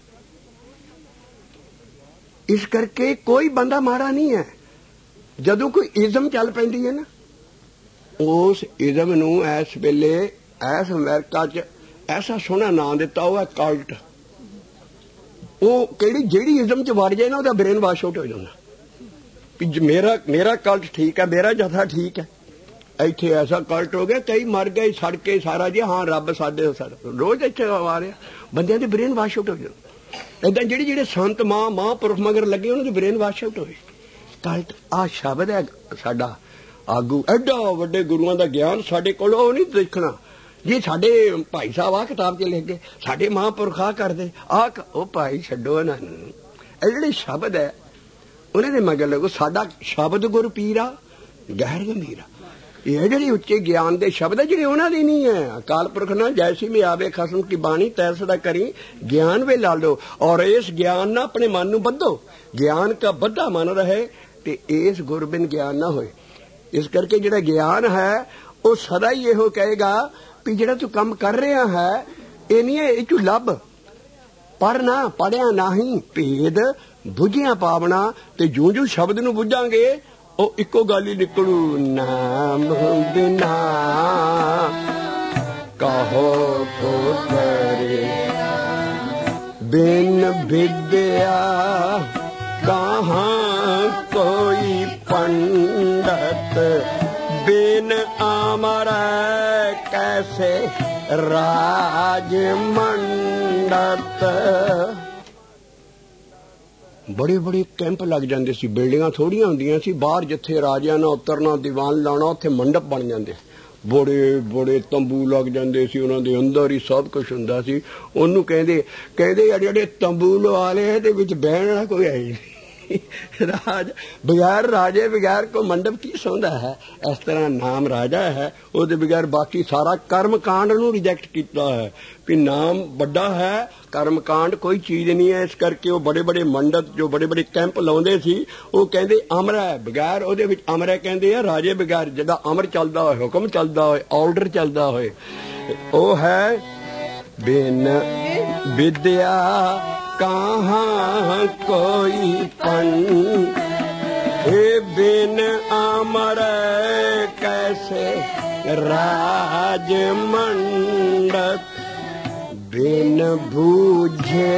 इस करके कोई बंदा माड़ा नहीं है। जदों कोई इज़म चल पैंदी है ना, उस इज़म नूं इस वेले इस अमेरिका च ऐसा सोहना नाम दिता हुआ कल्ट। वो किहड़ी जिहड़ी इज़म च वड़ जाए ना, उसदा ब्रेन वाश आउट हो जाता भी मेरा मेरा कल्ट ठीक है, मेरा जथा ठीक है। इत्थे ऐसा कल्ट हो गया, कई मर गए सड़ के सारा जी। हाँ रब साडे रोज इत्थे आ रहा, बंदियां दे ब्रेन वाश आउट हो जाते। इदां जिहड़े जिहड़े संत मां महापुरुष मगर लगे, उन्हां दे ब्रेन वाश आउट होए। ਕਲਟ ਆ ਸ਼ਬਦ ਹੈ ਸਾਡਾ ਆਗੂ। ਐਡਾ ਵੱਡੇ ਗੁਰੂਆਂ ਦਾ ਗਿਆਨ ਸਾਡੇ ਕੋਲ ਉਹ ਨਹੀਂ ਦੇਖਣਾ। ਜੇ ਸਾਡੇ ਭਾਈ ਸਾਹਿਬ ਆ ਕਿਤਾਬ 'ਚ ਲਿਖ ਗਏ, ਸਾਡੇ ਮਹਾਂਪੁਰਖ ਆ ਕਰਦੇ ਆ, ਉਹ ਭਾਈ ਛੱਡੋ ਇਹਨਾਂ ਨੂੰ। ਇਹ ਜਿਹੜੇ ਸ਼ਬਦ ਹੈ ਉਹਨਾਂ ਦੇ ਮਗਰ ਲੱਗੋ। ਸਾਡਾ ਸ਼ਬਦ ਗੁਰ ਪੀਰਾ ਗਹਿਰ ਗੰਭੀਰਾ। ਇਹ ਜਿਹੜੇ ਉੱਚੇ ਗਿਆਨ ਦੇ ਸ਼ਬਦ ਹੈ ਜਿਹੜੇ ਉਹਨਾਂ ਦੇ ਨਹੀਂ ਹੈ। ਅਕਾਲ ਪੁਰਖ ਨਾਲ ਜੈਸੀ में आवे खसम की बाणी तैसड़ा करी ज्ञान वे ला लो। और इस ज्ञान ना अपने मन ਨੂੰ ਬੱਧੋ। ਗਿਆਨ का ਬੱਧਾ ਮਨ ਰਹੇ ਤੇ ਇਸ ਗੁਰਬਿਨ ਗਿਆਨ ਨਾ ਹੋਏ। ਇਸ ਕਰਕੇ ਜਿਹੜਾ ਗਿਆਨ ਹੈ ਉਹ ਸਦਾ ਹੀ ਇਹੋ ਕਹੇਗਾ ਵੀ ਜਿਹੜਾ ਤੂੰ ਕੰਮ ਕਰ ਰਿਹਾ ਹੈ ਇਹ ਨਹੀਂ ਹੈ, ਇਹ ਤੂੰ ਲੱਭ ਪਰ ਨਾ ਪੜਿਆ ਨਹੀਂ ਭੇਦ ਬੁੱਝਿਆ ਪਾਵਣਾ। ਤੇ ਜੂ ਜੂ ਸ਼ਬਦ ਨੂੰ ਬੁੱਝਾਂਗੇ ਉਹ ਇੱਕੋ ਗੱਲ ਹੀ ਨਿਕਲੂ, ਨਾਮ ਬਿਨਾ ਕਹੋ ਪੁੱਤਰੇ ਬਿਨ ਵਿਦਿਆ ਕਹਾਂ ਕੋਈ ਪੰਡਤ ਬਿਨ ਅਮਰ ਕੈਸੇ ਰਾਜ ਮੰਡਤ। बड़े बड़े कैंप लग जाते सी, बिल्डिंगां थोड़ियां हुंदियां सी, बाहर जिथे राजियां ने उतरना दीवान लाना उत्थे मंडप बन जाते, बड़े बड़े तंबू लग जाते सी, उन्हां दे अंदर ही सब कुछ हुंदा सी। उहनूं कहंदे कहंदे जिहड़े तंबू लवा लए ते विच बहण वाला कोई है ही नहीं। राज बगैर राजे बगैर को मंडप की सौंदा है। इस तरह नाम राजा है, ਉਹਦੇ बगैर बाकी सारा कर्म कांड ਨੂੰ रिजेक्ट किया है भी नाम बड़ा है, कर्म कांड कोई चीज नहीं है। इस करके वो बड़े बड़े मंडप जो बड़े बड़े कैंप लाउंदे सी वो कहंदे अमर है, बगैर ਉਹਦੇ ਵਿੱਚ अमर है कहंदे आ राजे बगैर जिदा अमर चलदा होए, हुक्म चलदा होए, ऑर्डर चलदा होए, ਉਹ है बिन विद्या कहाँ कोई पन हे बिन अमर कैसे राज मंडप बिन बूझे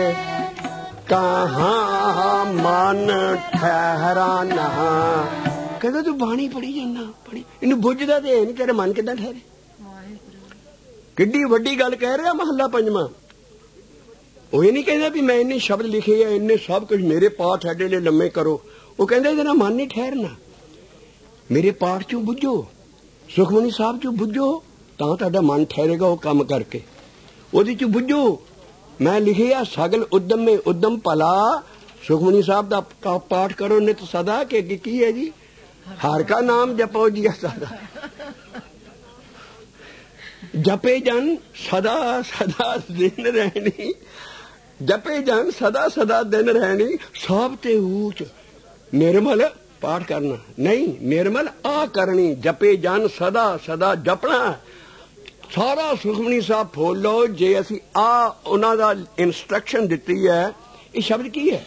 कहाँ मन ठहराना। कहता तू बाणी पढ़ी जाना, पढ़ी इनू बुझदा ते नहीं, तेरे मन किदां ठहरे। किड्डी वड्डी गल कह रहा महला पंजवां। ਉਹ ਇਹ ਨਹੀਂ ਕਹਿੰਦਾ ਵੀ ਮੈਂ ਇੰਨੇ ਸ਼ਬਦ ਲਿਖੇ ਆ, ਇੰਨੇ ਸਭ ਕੁਝ ਮੇਰੇ ਪਾਠ ਐਡੇ ਨੇ ਲੰਮੇ ਕਰੋ। ਉਹ ਕਹਿੰਦਾ ਇਹਦੇ ਨਾਲ ਮਨ ਨਹੀਂ ਠਹਿਰਨਾ, ਮੇਰੇ ਪਾਠ ਚੋਂ ਬੁੱਝੋ, ਸੁਖਮਨੀ ਸਾਹਿਬ ਚੋਂ ਬੁੱਝੋ ਤਾਂ ਤੁਹਾਡਾ ਮਨ ਠਹਿਰੇਗਾ ਉਹ ਕੰਮ ਕਰਕੇ। ਉਹਦੇ ਚ ਬੁੱਝੋ ਮੈਂ ਲਿਖਿਆ ਸਗਲ ਉਦਮ ਮੇ ਉਦਮ ਭਲਾ, ਸੁਖਮਨੀ ਸਾਹਿਬ ਦਾ ਪਾਠ ਕਰੋ ਨਿਤ ਸਦਾ। ਕਿ ਅੱਗੇ ਕੀ ਹੈ ਜੀ, ਹਰ ਕਾ ਨਾਮ ਜਪੋ ਜੀ ਸਦਾ, ਜਪੇ ਜਨ ਸਦਾ ਸਦਾ ਦਿਨ ਰਹਿਣੀ, ਜਪੇ ਜਨ ਸਦਾ ਸਦਾ ਦਿਨ ਰਹਿਣੀ। ਸਭ ਤੇ ਊਚ ਨਿਰਮਲ ਪਾਠ ਕਰਨਾ ਨਹੀਂ, ਨਿਰਮਲ ਆ ਕਰਨੀ। ਜਪੇ ਜਨ ਸਦਾ ਸਦਾ ਜਪਣਾ। ਸਾਰਾ ਸੁਖਮਨੀ ਸਾਹਿਬ ਫੋਲੋ। ਜੇ ਅਸੀਂ ਆ ਉਹਨਾਂ ਦਾ ਇੰਸਟਰਕਸ਼ਨ ਦਿੱਤੀ ਹੈ, ਇਹ ਸ਼ਬਦ ਕੀ ਹੈ?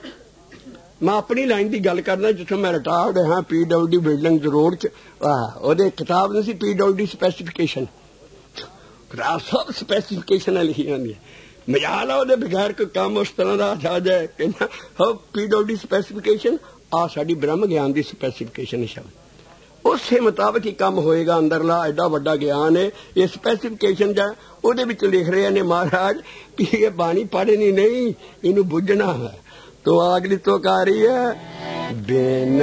ਮੈਂ ਆਪਣੀ ਲਾਈਨ ਦੀ ਗੱਲ ਕਰਦਾ ਜਿੱਥੋਂ ਮੈਂ ਰਿਟਾਇਰਡ ਹਾਂ, P W D building road ਚ। ਉਹਦੇ ਕਿਤਾਬ ਨਹੀਂ ਸੀ ਪੀ ਡਬਲਯੂ ਡੀ ਸਪੈਸੀਫਿਕੇਸ਼ਨ, ਕਿਤਾਬ ਸਭ ਸਪੈਸੀਫਿਕੇਸ਼ਨਾਂ ਲਿਖੀਆਂ ਹੁੰਦੀਆਂ। ਮਜਾਲ ਆ ਉਹਦੇ ਬਗੈਰ ਕੋਈ ਕੰਮ ਉਸ ਤਰ੍ਹਾਂ ਦਾ ਆ ਜਾਏ ਕਿ ਨਾ ਹੋ ਪੀ ਡਬਲਯੂ ਡੀ ਸਪੈਸੀਫਿਕੇਸ਼ਨ ਆ ਸਾਡੀ ਬ੍ਰਹਮ ਗਿਆਨ ਦੀ ਸਪੈਸੀਫਿਕੇਸ਼ਨ ਸ਼ਬਦ। ਉਸੇ ਮੁਤਾਬਕ ਹੀ ਕੰਮ ਹੋਏਗਾ ਅੰਦਰਲਾ। ਐਡਾ ਵੱਡਾ ਗਿਆਨ ਹੈ ਇਹ ਸਪੈਸੀਫਿਕੇਸ਼ਨ ਦਾ। ਉਹਦੇ ਵਿੱਚ ਲਿਖ ਰਹੇ ਨੇ ਮਹਾਰਾਜ ਵੀ ਇਹ ਬਾਣੀ ਪੜ੍ਹਨੀ ਨਹੀਂ, ਇਹਨੂੰ ਬੁੱਝਣਾ ਹੈ। ਤੋ ਅਗਲੀ ਤੋਕਾਰੀ ਹੈ ਬਿਨ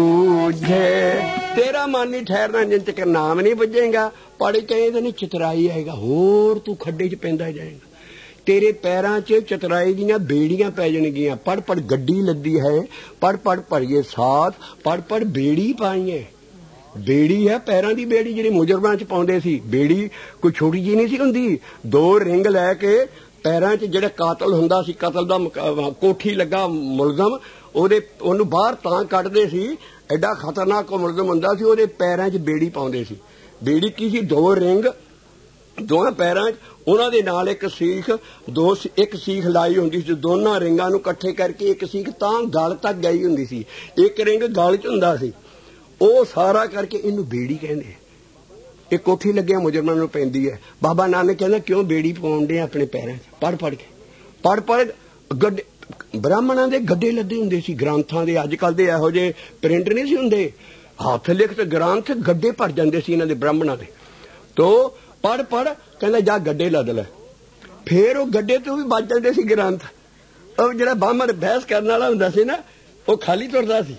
ਬੂਝੇ ਤੇਰਾ ਮਨ ਨਹੀਂ ਠਹਿਰਨਾ ਜਿੰਨ ਤੱਕ ਨਾਮ ਨਹੀਂ ਬੁੱਝੇਗਾ। ਪੜ੍ਹ ਕੇ ਇਹਦੇ ਨੇ ਚਤਰਾਈ ਆਏਗਾ, ਹੋਰ ਤੂੰ ਖੱਡੇ 'ਚ ਪੈਂਦਾ ਜਾਏਗਾ। ਤੇਰੇ ਪੈਰਾਂ 'ਚ ਚਤਰਾਈ ਦੀਆਂ ਬੇੜੀਆਂ ਪੈ ਜਾਣਗੀਆਂ। ਪੜ ਪੜ ਗੱਡੀ ਲੱਦੀ ਹੈ, ਪੜ ਪੜ ਭਰੀਏ ਸਾਥ, ਪੜ ਪੜ ਬੇੜੀ ਪਾਈਏ। ਬੇੜੀ ਹੈ ਪੈਰਾਂ ਦੀ ਬੇੜੀ ਜਿਹੜੀ ਮੁਜਰਮਾਂ 'ਚ ਪਾਉਂਦੇ ਸੀ। ਬੇੜੀ ਕੋਈ ਛੋਟੀ ਜਿਹੀ ਨਹੀਂ ਸੀ ਹੁੰਦੀ। ਦੋ ਰਿੰਗ ਲੈ ਕੇ ਪੈਰਾਂ 'ਚ ਜਿਹੜਾ ਕਾਤਲ ਹੁੰਦਾ ਸੀ, ਕਤਲ ਦਾ ਕੋਠੀ ਲੱਗਾ ਮੁਲਜ਼ਮ, ਉਹਦੇ ਉਹਨੂੰ ਬਾਹਰ ਤਾਂ ਕੱਢਦੇ ਸੀ, ਐਡਾ ਖਤਰਨਾਕ ਉਹ ਮੁਲਜ਼ਮ ਹੁੰਦਾ ਸੀ। ਉਹਦੇ ਪੈਰਾਂ 'ਚ ਬੇੜੀ ਪਾਉਂਦੇ ਸੀ। ਬੇੜੀ ਕੀ ਸੀ? ਦੋ ਰਿੰਗ ਦੋਵਾਂ ਪੈਰਾਂ 'ਚ, ਉਹਨਾਂ ਦੇ ਨਾਲ ਇੱਕ ਸੀਖ, ਦੋ ਇੱਕ ਸੀਖ ਲਾਈ ਹੁੰਦੀ ਸੀ। ਦੋਨਾਂ ਰਿੰਗਾਂ ਨੂੰ ਇਕੱਠੇ ਕਰਕੇ ਇੱਕ ਸੀਖ ਤਾਂ ਗਲ ਤੱਕ ਗਈ ਹੁੰਦੀ ਸੀ, ਇੱਕ ਰਿੰਗ ਗਲ 'ਚ ਹੁੰਦਾ ਸੀ। ਉਹ ਸਾਰਾ ਕਰਕੇ ਇਹਨੂੰ ਬੇੜੀ ਕਹਿੰਦੇ। ਇਹ ਕੋਠੀ ਲੱਗਿਆ ਮੁਜਰਮਾਂ ਨੂੰ ਪੈਂਦੀ ਹੈ। ਬਾਬਾ ਨਾਨਕ ਕਹਿੰਦਾ ਕਿਉਂ ਬੇੜੀ ਪਾਉਂਦੇ ਆਪਣੇ ਪੈਰਾਂ 'ਚ? ਪੜ ਪੜ ਕੇ ਪੜ ਪੜ ਗੱਡੇ ਬ੍ਰਾਹਮਣਾਂ ਦੇ ਗੱਡੇ ਲੱਦੇ ਹੁੰਦੇ ਸੀ ਗ੍ਰੰਥਾਂ ਦੇ। ਅੱਜ ਕੱਲ੍ਹ ਦੇ ਇਹੋ ਜਿਹੇ ਪ੍ਰਿੰਟ ਨਹੀਂ ਸੀ ਹੁੰਦੇ, ਹੱਥ ਲਿਖਤ ਗ੍ਰੰਥ ਗੱਡੇ ਭਰ ਜਾਂਦੇ ਸੀ ਇਹਨਾਂ ਦੇ ਬ੍ਰਾਹਮਣਾਂ ਦੇ। ਤੋ ਪੜ ਪੜ ਕਹਿੰਦਾ ਜਾ ਗੱਡੇ ਲੱਦ ਲੈ। ਫੇਰ ਉਹ ਗੱਡੇ ਤੋਂ ਵੀ ਬਚ ਜਾਂਦੇ ਸੀ ਗ੍ਰੰਥ। ਉਹ ਜਿਹੜਾ ਬਾਹਮਣ ਬਹਿਸ ਕਰਨ ਵਾਲਾ ਹੁੰਦਾ ਸੀ ਨਾ, ਉਹ ਖਾਲੀ ਤੁਰਦਾ ਸੀ।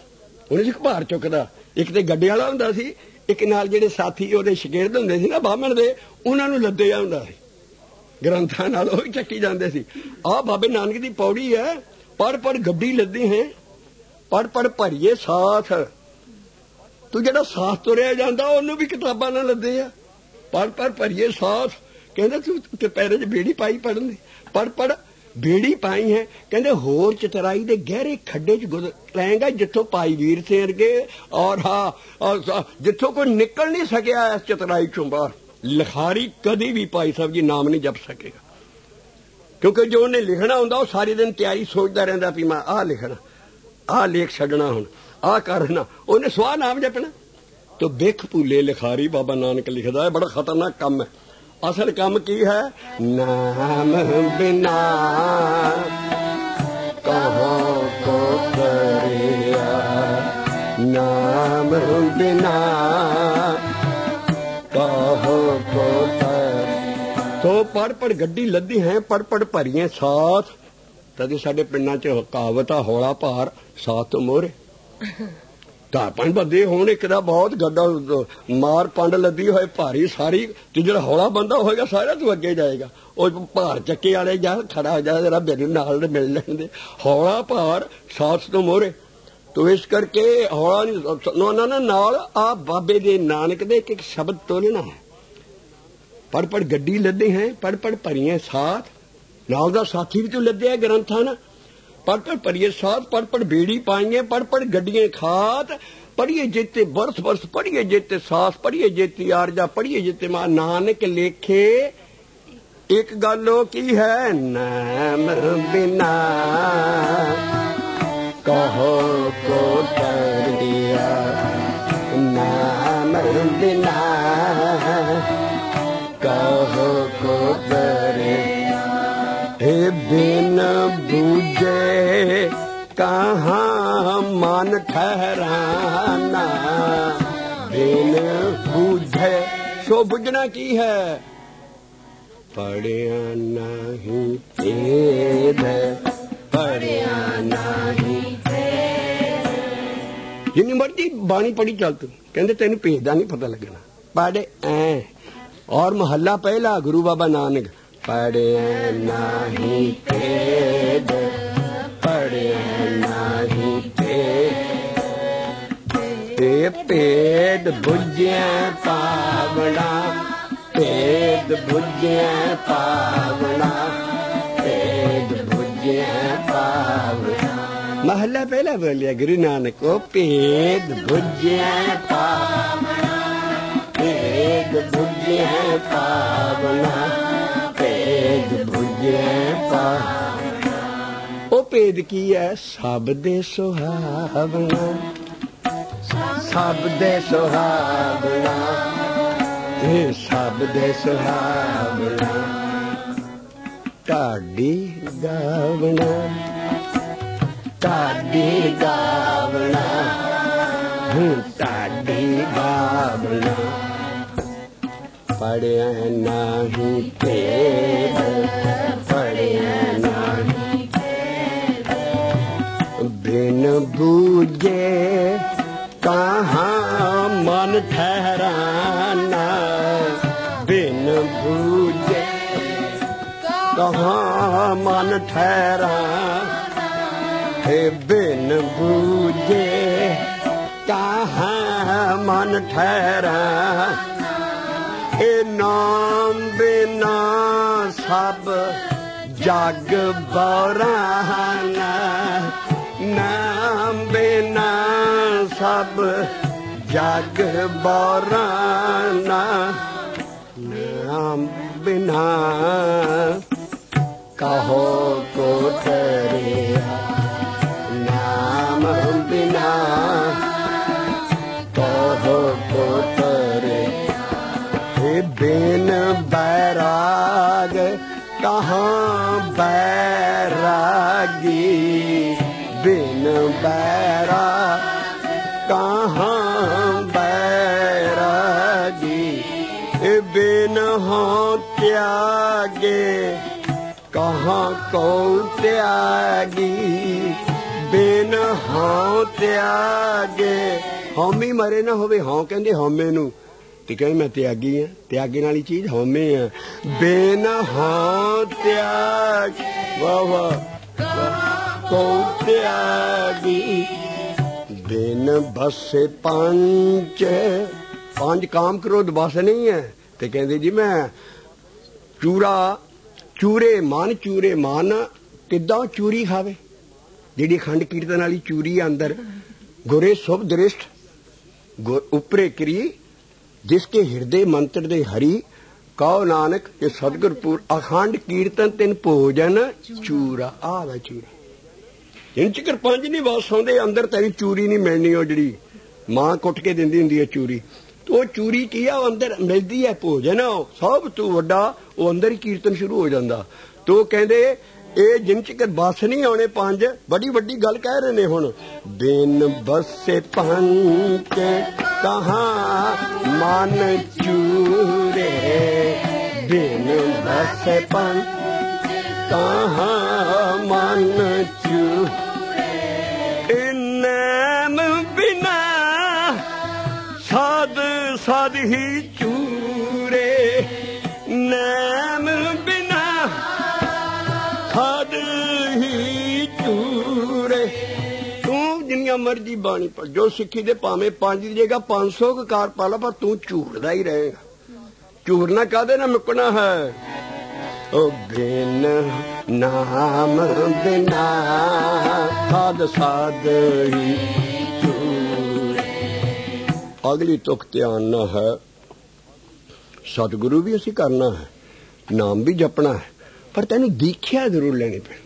ਉਹਨੇ ਸੀ ਭਾਰ ਚੁੱਕਦਾ। ਇੱਕ ਤੇ ਗੱਡੇ ਵਾਲਾ ਹੁੰਦਾ ਸੀ, ਇੱਕ ਨਾਲ ਜਿਹੜੇ ਸਾਥੀ ਉਹਦੇ ਸ਼ਗਿਰਦ ਹੁੰਦੇ ਸੀ ਨਾ ਬਾਹਮਣ ਦੇ, ਉਹਨਾਂ ਨੂੰ ਲੱਦਿਆ ਹੁੰਦਾ ਸੀ ਗ੍ਰੰਥਾਂ ਨਾਲ, ਉਹ ਵੀ ਚੱਕੀ ਜਾਂਦੇ ਸੀ। ਆਹ ਬਾਬੇ ਨਾਨਕ ਦੀ ਪੌੜੀ ਹੈ, ਪੜ ਪੜ ਗੱਡੀ ਲੱਦੀ ਹੈ, ਪੜ ਪੜ ਭਰੀਏ ਸਾਥ। ਤੂੰ ਜਿਹੜਾ ਸਾਥ ਤੁਰਿਆ ਜਾਂਦਾ ਉਹਨੂੰ ਵੀ ਕਿਤਾਬਾਂ ਨਾਲ ਲੱਦੇ ਆ। ਪੜ ਪੜ ਭਰੀਏ ਸਾਥ, ਕਹਿੰਦਾ ਤੂੰ ਪੈਰੇ 'ਚ ਬੇੜੀ ਪਾਈ ਪੜਨ ਦੀ, ਪੜ ਪੜ ਬੇੜੀ ਪਾਈ ਹੈ। ਕਹਿੰਦੇ ਹੋਰ ਚਤਰਾਈ ਦੇ ਗਹਿਰੇ ਖੱਡੇ 'ਚ ਗੁਜ਼ਰੇਗਾ ਜਿੱਥੋਂ ਭਾਈ ਵੀਰ ਸਿੰਘ ਵਰਗੇ ਔਰ ਹਾਂ ਜਿੱਥੋਂ ਕੋਈ ਨਿਕਲ ਨਹੀਂ ਸਕਿਆ ਇਸ ਚਤਰਾਈ 'ਚੋਂ ਬਾਹਰ। ਲਿਖਾਰੀ ਕਦੇ ਵੀ ਭਾਈ ਸਾਹਿਬ ਜੀ ਨਾਮ ਨਹੀਂ ਜਪ ਸਕੇਗਾ, ਕਿਉਂਕਿ ਜੋ ਉਹਨੇ ਲਿਖਣਾ ਹੁੰਦਾ ਉਹ ਸਾਰੀ ਦਿਨ ਤਿਆਰੀ ਸੋਚਦਾ ਰਹਿੰਦਾ ਵੀ ਮੈਂ ਆਹ ਲਿਖਣਾ, ਆਹ ਲੇਖ ਛੱਡਣਾ, ਹੁਣ ਆਹ ਕਰਨਾ। ਉਹਨੇ ਸਵਾਹ ਨਾਮ ਜਪਣਾ। ਤੋ ਬਿਖ ਭੂਲੇ ਲਿਖਾਰੀ ਬਾਬਾ ਨਾਨਕ ਲਿਖਦਾ ਹੈ, ਬੜਾ ਖਤਰਨਾਕ ਕੰਮ ਹੈ। ਅਸਲ ਕੰਮ ਕੀ ਹੈ? ਨਾਮ ਬਿਨਾ ਕਹੋ ਕੋ ਕਰਿਆ, ਨਾਮ ਬਿਨਾ ਕਹੋ ਕੋ ਕਰ। ਤੋ ਪੜ ਪੜ ਗੱਡੀ ਲੱਦੀ ਹੈ, ਪੜ ਪੜ ਭਰੀਏ ਸਾਥ। ਤਦੇ ਸਾਡੇ ਪਿੰਡਾਂ 'ਚ ਕਹਾਵਤ ਆ, ਹੌਲਾ ਭਾਰ ਸਾਥ ਤੋਂ ਮੋਹਰੇ। ਚਾਰ ਪੰਜ ਬੰਦੇ ਹੋਣ, ਇੱਕ ਦਾ ਬਹੁਤ ਗੱਡਾ ਮਾਰ ਪੰਡ ਲੱਦੀ ਹੋਏ ਭਾਰੀ ਸਾਰੀ, ਤੇ ਜਿਹੜਾ ਹੌਲਾ ਬੰਦਾ ਹੋਏਗਾ ਸਾਰਾ ਤੂੰ ਅੱਗੇ ਜਾਏਗਾ। ਉਹ ਭਾਰ ਚੱਕੇ ਵਾਲੇ ਜਾ ਖੜਾ ਹੋ ਜਾ, ਜਰਾ ਮੇਰੇ ਨਾਲ ਮਿਲ ਲੈਣ ਦੇ। ਹੌਲਾ ਭਾਰ ਸਾਥ ਤੋਂ ਮੋਹਰੇ। ਤੋ ਇਸ ਕਰਕੇ ਹੌਲਾ ਨਹੀਂ ਨਾ ਨਾਲ ਆ ਬਾਬੇ ਦੇ ਨਾਨਕ ਦੇ ਇੱਕ ਇੱਕ ਸ਼ਬਦ ਤੋਲਣਾ ਹੈ। ਪੜ ਪੜ ਗੱਡੀ ਲੱਦੇ ਹੈ, ਪੜ ਪੜ ਭਰੀਏ ਸਾਥ। ਨਾਲ ਦਾ ਸਾਥੀ ਵੀ ਤੂੰ ਲੱਦਿਆ ਗ੍ਰੰਥਾਂ ਨਾ। ਪੜ ਪੜ ਭਰੀਏ ਸਾਥ, ਪੜ ਪੜ ਬੇੜੀ ਪਾਈਏ, ਪੜ ਪੜ ਗੱਡੀਆਂ ਖਾਤ। ਪੜੀਏ ਜੇਤੇ ਬਰਸ ਬਰਸ, ਪੜੀਏ ਜੇਤੇ ਸਾਸ, ਪੜੀਏ ਜੇਤੀ ਆਰਜਾ, ਪੜੀਏ ਜੇਤੇ ਮਾਂ ਨਾਨਕ ਲੇਖੇ। ਇੱਕ ਗੱਲ ਉਹ ਕੀ ਹੈ? ਨਾਮ ਬਿਨਾ ਕਹੋ ਕੋ ਤਰਿਆ, ਨਾਮ ਬਿਨਾ ਕਹੋ ਕੋ ਤਰਿਆ। हे बिन बूझे कहाँ मन ठहराना, बिन बूझे सो बुझना की है? पढ़िया नहीं भेद, पढ़िया नहीं भेद। जिन्नी मर्जी बाणी पढ़ी चल तू, कहते तेन भेद का नहीं पता लगना। पढ़े ऐ और महला पहला गुरु बाबा नानक, पढ़े नहीं भेद, पढ़े नहीं भेद। भेद बुझे पावना, भेद बुझे पावना, भेद बुझे पावना। महला पहला बोलिया गुरु नानक को, भेद बुझे पावना, भेद बुझे पावना, भेद बुझे पावना। ਉਹ ਭੇਦ ਕੀ ਹੈ? ਸਭ ਦੇ ਸੁਹਾਵਣਾ, ਸਭ ਦੇ ਸੁਹਾਵਣਾ, ਇਹ ਸਭ ਦੇ ਸੁਹਾਵਣਾ। ਢਾਡੀ ਗਾਵਣਾ, ਢਾਡੀ ਗਾਵਣਾ, ਢਾਡੀ ਗਾਵਣਾ। पढ़िया नहीं भेद, पढ़िया नहीं भेद। बिन बूझे कहाँ मन ठहराना, बिन बूझे कहाँ मन ठहराना। हे बिन बूझे कहाँ मन ठहराना। ए नाम बिना सब जग बराना, नाम बिना सब जग बराना। नाम बिना कहो को तरिया, नाम बिना कहो को तरिया। बिन बैराग कहाँ बैरागी, बिन बैराग कहाँ बैरागी। बिन हो त्यागे कहाँ को त्यागी, ਬਿਨ ਹਉ ਤਿਆਗੇ। ਹਉਮੈ ਮਰੇ ਨਾ ਹੋਵੇ, ਹਉ ਕਹਿੰਦੇ ਹਉਮੈ ਨੂੰ, ਤੇ ਕਹਿੰਦੇ ਮੈਂ ਤਿਆਗੀ ਆ, ਤਿਆਗਣ ਵਾਲੀ ਚੀਜ਼ ਹਉਮੈ ਆ। ਬਿਨ ਹਉ ਤਿਆਗ, ਵਾਹ ਵਾਹ, ਕੋ ਤਿਆਗੀ। ਬਿਨ ਬਸੇ ਪੰਜ, ਪੰਜ ਕਾਮ ਕ੍ਰੋਧ ਬਸ ਨਹੀਂ ਹੈ। ਤੇ ਕਹਿੰਦੇ ਜੀ ਮੈਂ ਚੂਰਾ, ਚੂਰੇ ਮਨ, ਚੂਰੇ ਮਨ ਕਿੱਦਾਂ ਚੂਰੀ ਖਾਵੇ, ਜਿਹੜੀ ਖੰਡ ਕੀਰਤਨ ਵਾਲੀ ਚੂਰੀ ਅੰਦਰ। ਗੁਰੇ ਸੁਭ ਦ੍ਰਿਸ਼ਟ ਗੁਰ ਉਪਰੇ ਕਰੀ, ਜਿਸਕੇ ਹਿਰਦੇ ਮੰਤਰ ਦੇ ਹਰੀ। ਕਹੋ ਨਾਨਕ ਇਹ ਸਤਿਗੁਰਪੁਰ ਅਖੰਡ ਕੀਰਤਨ ਤਿੰਨ ਭੋਜਨ ਚੂਰਾ। ਆ ਵਾ ਚੂਰਾ, ਜਿੰਨ ਚਿਕਰ ਪੰਜ ਨਹੀਂ ਵਾਸ ਆਉਂਦੇ ਅੰਦਰ ਤੇਰੀ ਚੂਰੀ ਨਹੀਂ ਮਿਲਣੀ। ਉਹ ਜਿਹੜੀ ਮਾਂ ਕੁੱਟ ਕੇ ਦਿੰਦੀ ਹੁੰਦੀ ਹੈ ਚੂਰੀ, ਉਹ ਚੂਰੀ ਕੀ ਆ, ਉਹ ਅੰਦਰ ਮਿਲਦੀ ਹੈ ਭੋਜਨ। ਸਭ ਤੋਂ ਵੱਡਾ ਉਹ ਅੰਦਰ ਹੀ ਕੀਰਤਨ ਸ਼ੁਰੂ ਹੋ ਜਾਂਦਾ। ਤੋ ਕਹਿੰਦੇ ਇਹ ਜਿੰਨ ਚਿਕਰ ਬਸ ਨਹੀਂ ਆਉਣੇ ਪੰਜ, ਬੜੀ ਵੱਡੀ ਗੱਲ ਕਹਿ ਰਹੇ ਨੇ ਹੁਣ। ਬਿਨ ਬਸੇ ਪੰਜ ਕਹਾਂ ਮਨ ਚੂਰੇ, ਬਿਨ ਬਸੇ ਪੰਜ ਕਹਾਂ ਮਨ ਚੂਰੇ। ਇਨਾਮ ਬਿਨਾ ਸਾਧ ਸਾਧ ਹੀ ਚੂਰੇ, ਨਾਮ ਬਿਨਾ ਸਾਧ ਹੀ ਚੂਰੇ। ਤੂੰ ਜਿੰਨੀਆਂ ਮਰਜੀ ਬਾਣੀ ਪੜ, ਜੋ ਸਿੱਖੀ ਦੇ ਭਾਵੇਂ ਪੰਜ ਦੀ ਜਗ੍ਹਾ ਪੰਜ ਸੌ ਕਾਰ ਪਾ ਲਾ, ਪਰ ਤੂੰ ਝੂਰਦਾ ਹੀ ਰਹੇਗਾ। ਝੂਰਨਾ ਕਾਹਦੇ ਨਾਲ ਮੁੱਕਣਾ ਹੈ। ਉਹ ਬਿਨ ਨਾਮ ਬਿਨਾ ਸਾਧ ਸਾਧ ਹੀ ਚੂਰੇ। ਅਗਲੀ ਤੁਕ ਧਿਆਨ ਨਾ ਹੈ, ਸਤਿਗੁਰੂ ਵੀ ਅਸੀਂ ਕਰਨਾ ਹੈ, ਨਾਮ ਵੀ ਜਪਣਾ ਹੈ, ਪਰ ਤੈਨੂੰ ਦੀਖਿਆ ਜ਼ਰੂਰ ਲੈਣੀ ਪੈਣੀ।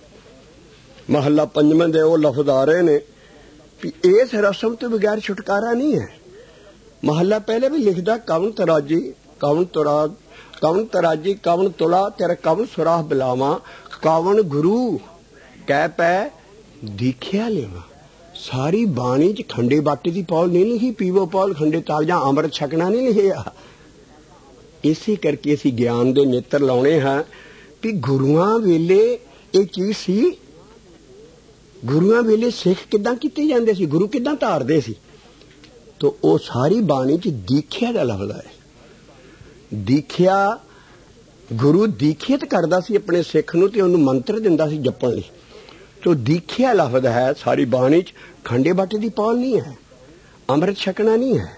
ਮਹੱਲਾ ਪੰਜਵਾਂ ਦੇ ਉਹ ਲਫ਼ਜ਼ ਆ ਰਹੇ ਨੇ ਵੀ ਇਸ ਰਸਮ ਤੋਂ ਬਗੈਰ ਛੁਟਕਾਰਾ ਨਹੀਂ ਹੈ। ਮਹੱਲਾ ਪਹਿਲੇ ਵੀ ਲਿਖਦਾ, ਕਵਣ ਤਰਾਜੀ ਕਵਣ ਤੁਰਾ ਕਵਣ ਤਰਾਜੀ ਕਵਣ ਤੁਲਾ ਤੇਰਾ ਕਵਣ ਸੁਰਾਹ ਬਿਲਾਵਾਂ। ਕਵਣ ਗੁਰੂ ਕਹਿ ਪੈ ਦੀਖਿਆ ਲੈਵਾ। ਸਾਰੀ ਬਾਣੀ ਚ ਖੰਡੇ ਬਾਟੇ ਦੀ ਪੌਲ ਨਹੀਂ ਲਿਖੀ, ਪੀਵੋ ਪੌਲ ਖੰਡੇ ਤਾਲ ਜਾਂ ਅੰਮ੍ਰਿਤ ਛਕਣਾ ਨਹੀਂ ਲਿਖਿਆ। ਇਸੇ ਕਰਕੇ ਅਸੀਂ ਗਿਆਨ ਦੇ ਨੇਤਰ ਲਾਉਣੇ ਹਾਂ ਵੀ ਗੁਰੂਆਂ ਵੇਲੇ ਇਹ ਚੀਜ਼ ਸੀ। ਗੁਰੂਆਂ ਵੇਲੇ ਸਿੱਖ ਕਿੱਦਾਂ ਕੀਤੇ ਜਾਂਦੇ ਸੀ, ਗੁਰੂ ਕਿੱਦਾਂ ਧਾਰਦੇ ਸੀ। ਤੋ ਉਹ ਸਾਰੀ ਬਾਣੀ ਚ ਦੀਖਿਆ ਦਾ ਲਫ਼ਜ਼ ਹੈ। ਦੀਖਿਆ, ਗੁਰੂ ਦੀਖਿਤ ਕਰਦਾ ਸੀ ਆਪਣੇ ਸਿੱਖ ਨੂੰ ਤੇ ਉਹਨੂੰ ਮੰਤਰ ਦਿੰਦਾ ਸੀ ਜਪਣ ਲਈ। ਤੋ ਦੀਖਿਆ ਲਫ਼ਜ਼ ਹੈ ਸਾਰੀ ਬਾਣੀ ਚ। ਖੰਡੇ ਬਾਟੇ ਦੀ ਪੌਲ ਨਹੀਂ ਹੈ, ਅੰਮ੍ਰਿਤ ਛਕਣਾ ਨਹੀਂ ਹੈ।